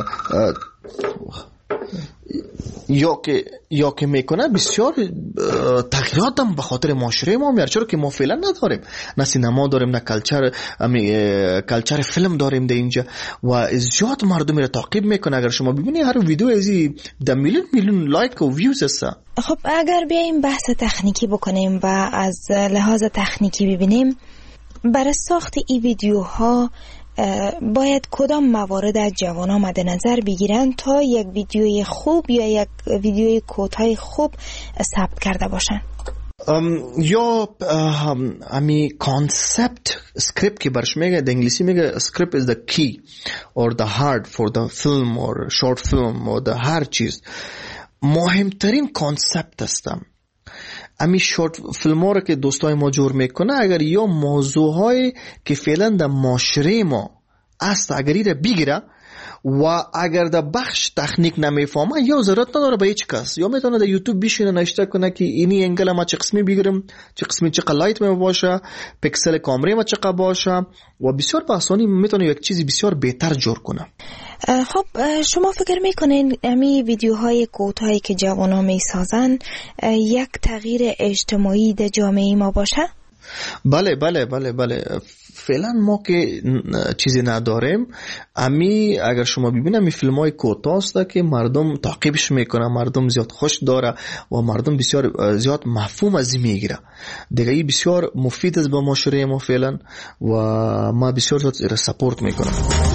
یا که یا که میکنه بسیار تغییرات هم به خاطر معاشره ما میاره، چرا که ما فعلا نداریم، نه سینما داریم، نه کلچر کلچر فیلم داریم در اینجا و زیاد مردم را تعقیب میکنه. اگر شما ببینی هر ویدیو ازی ده میلیون میلیون لایک و ویوز هست. خب اگر بیاییم بحث تکنیکی بکنیم و از لحاظ تکنیکی ببینیم، برای ساخت این ویدیوها باید کدام موارد از جوانان مد نظر بگیرن تا یک ویدیوی خوب یا یک ویدیوی کوتاه خوب ثبت کرده باشن؟ یا امی کانسپت سکریپت که برش میگه، در انگلیسی میگه script is the key or the heart for the film or short film or the هر چیز. مهمترین کانسپت هستم. امی شورت فیلم ها رو که دوستای ما جور میکنه، اگر یا موضوع های که فعلا در معاشره ما است اگر ایره بگیره و اگر در بخش تکنیک نمیفهمه یا ضرورت نداره به هیچ کس، یا میتونه در یوتیوب بشینه نشته کنه که اینی انگل ما چه قسمی بگیرم، چه قسمی چه لایت می باشه، پیکسل کامری ما چقدر باشه و بسیار به آسانی میتونه یک چیزی بسیار بهتر جور کنه. خب شما فکر میکنین امی ویدیوهای کوتاهی که جوانان میسازن یک تغییر اجتماعی در جامعه ما باشه؟ بله بله بله بله فعلا ما که چیزی نداریم. امی اگر شما ببینید می فیلم های کوتاه است که مردم تعقیبش میکنه، مردم زیاد خوش داره و مردم بسیار زیاد مفهوم از این میگیره دیگه. این بسیار مفید است به معاشره ما فعلا و ما بسیار زیاد سپورت میکنم.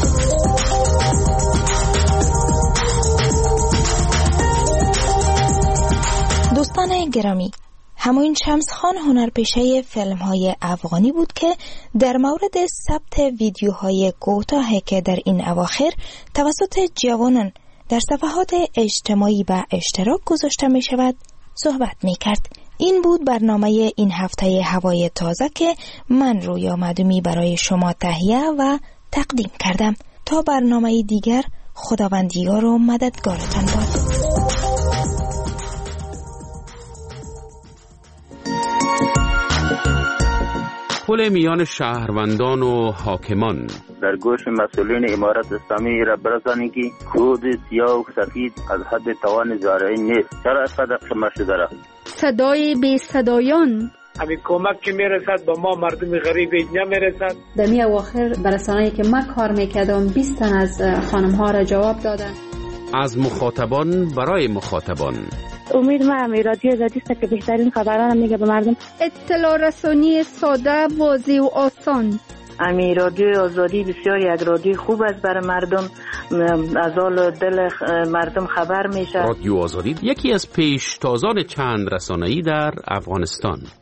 دوستان گرامی، همون شمس خان هنرپیشه فیلم های افغانی بود که در مورد ثبت ویدیوهای کوتاهی که در این اواخر توسط جوانان در صفحات اجتماعی به اشتراک گذاشته می شود صحبت می کرد. این بود برنامه این هفته هوای تازه که من رویا مدومی برای شما تهیه و تقدیم کردم. تا برنامه دیگر، خداوندیار و مددگارتان باد. پل میان شهروندان و حاکمان. در گوش مسئولین امارت اسلامی را برسانید که کود سیاه و سفید از حد توان زارعی نیست. چرا اینقدر قیمت شده را؟ صدای بی صدایان. همین کمک که میرسد به ما مردم غریب نمیرسد. در می اواخر برسانه‌ای که من کار میکردم بیست تن از خانم ها را جواب دادن. از مخاطبان برای مخاطبان. امید ما هم رادیو آزادی است که بهترین خبران میگه به مردم. اطلاع رسانی ساده، واضح و آسان. امی رادیو آزادی بسیار یک رادیو خوب است برای مردم، از حال دل مردم خبر میشه. رادیو آزادی یکی از پیشتازان چند رسانه‌ای در افغانستان.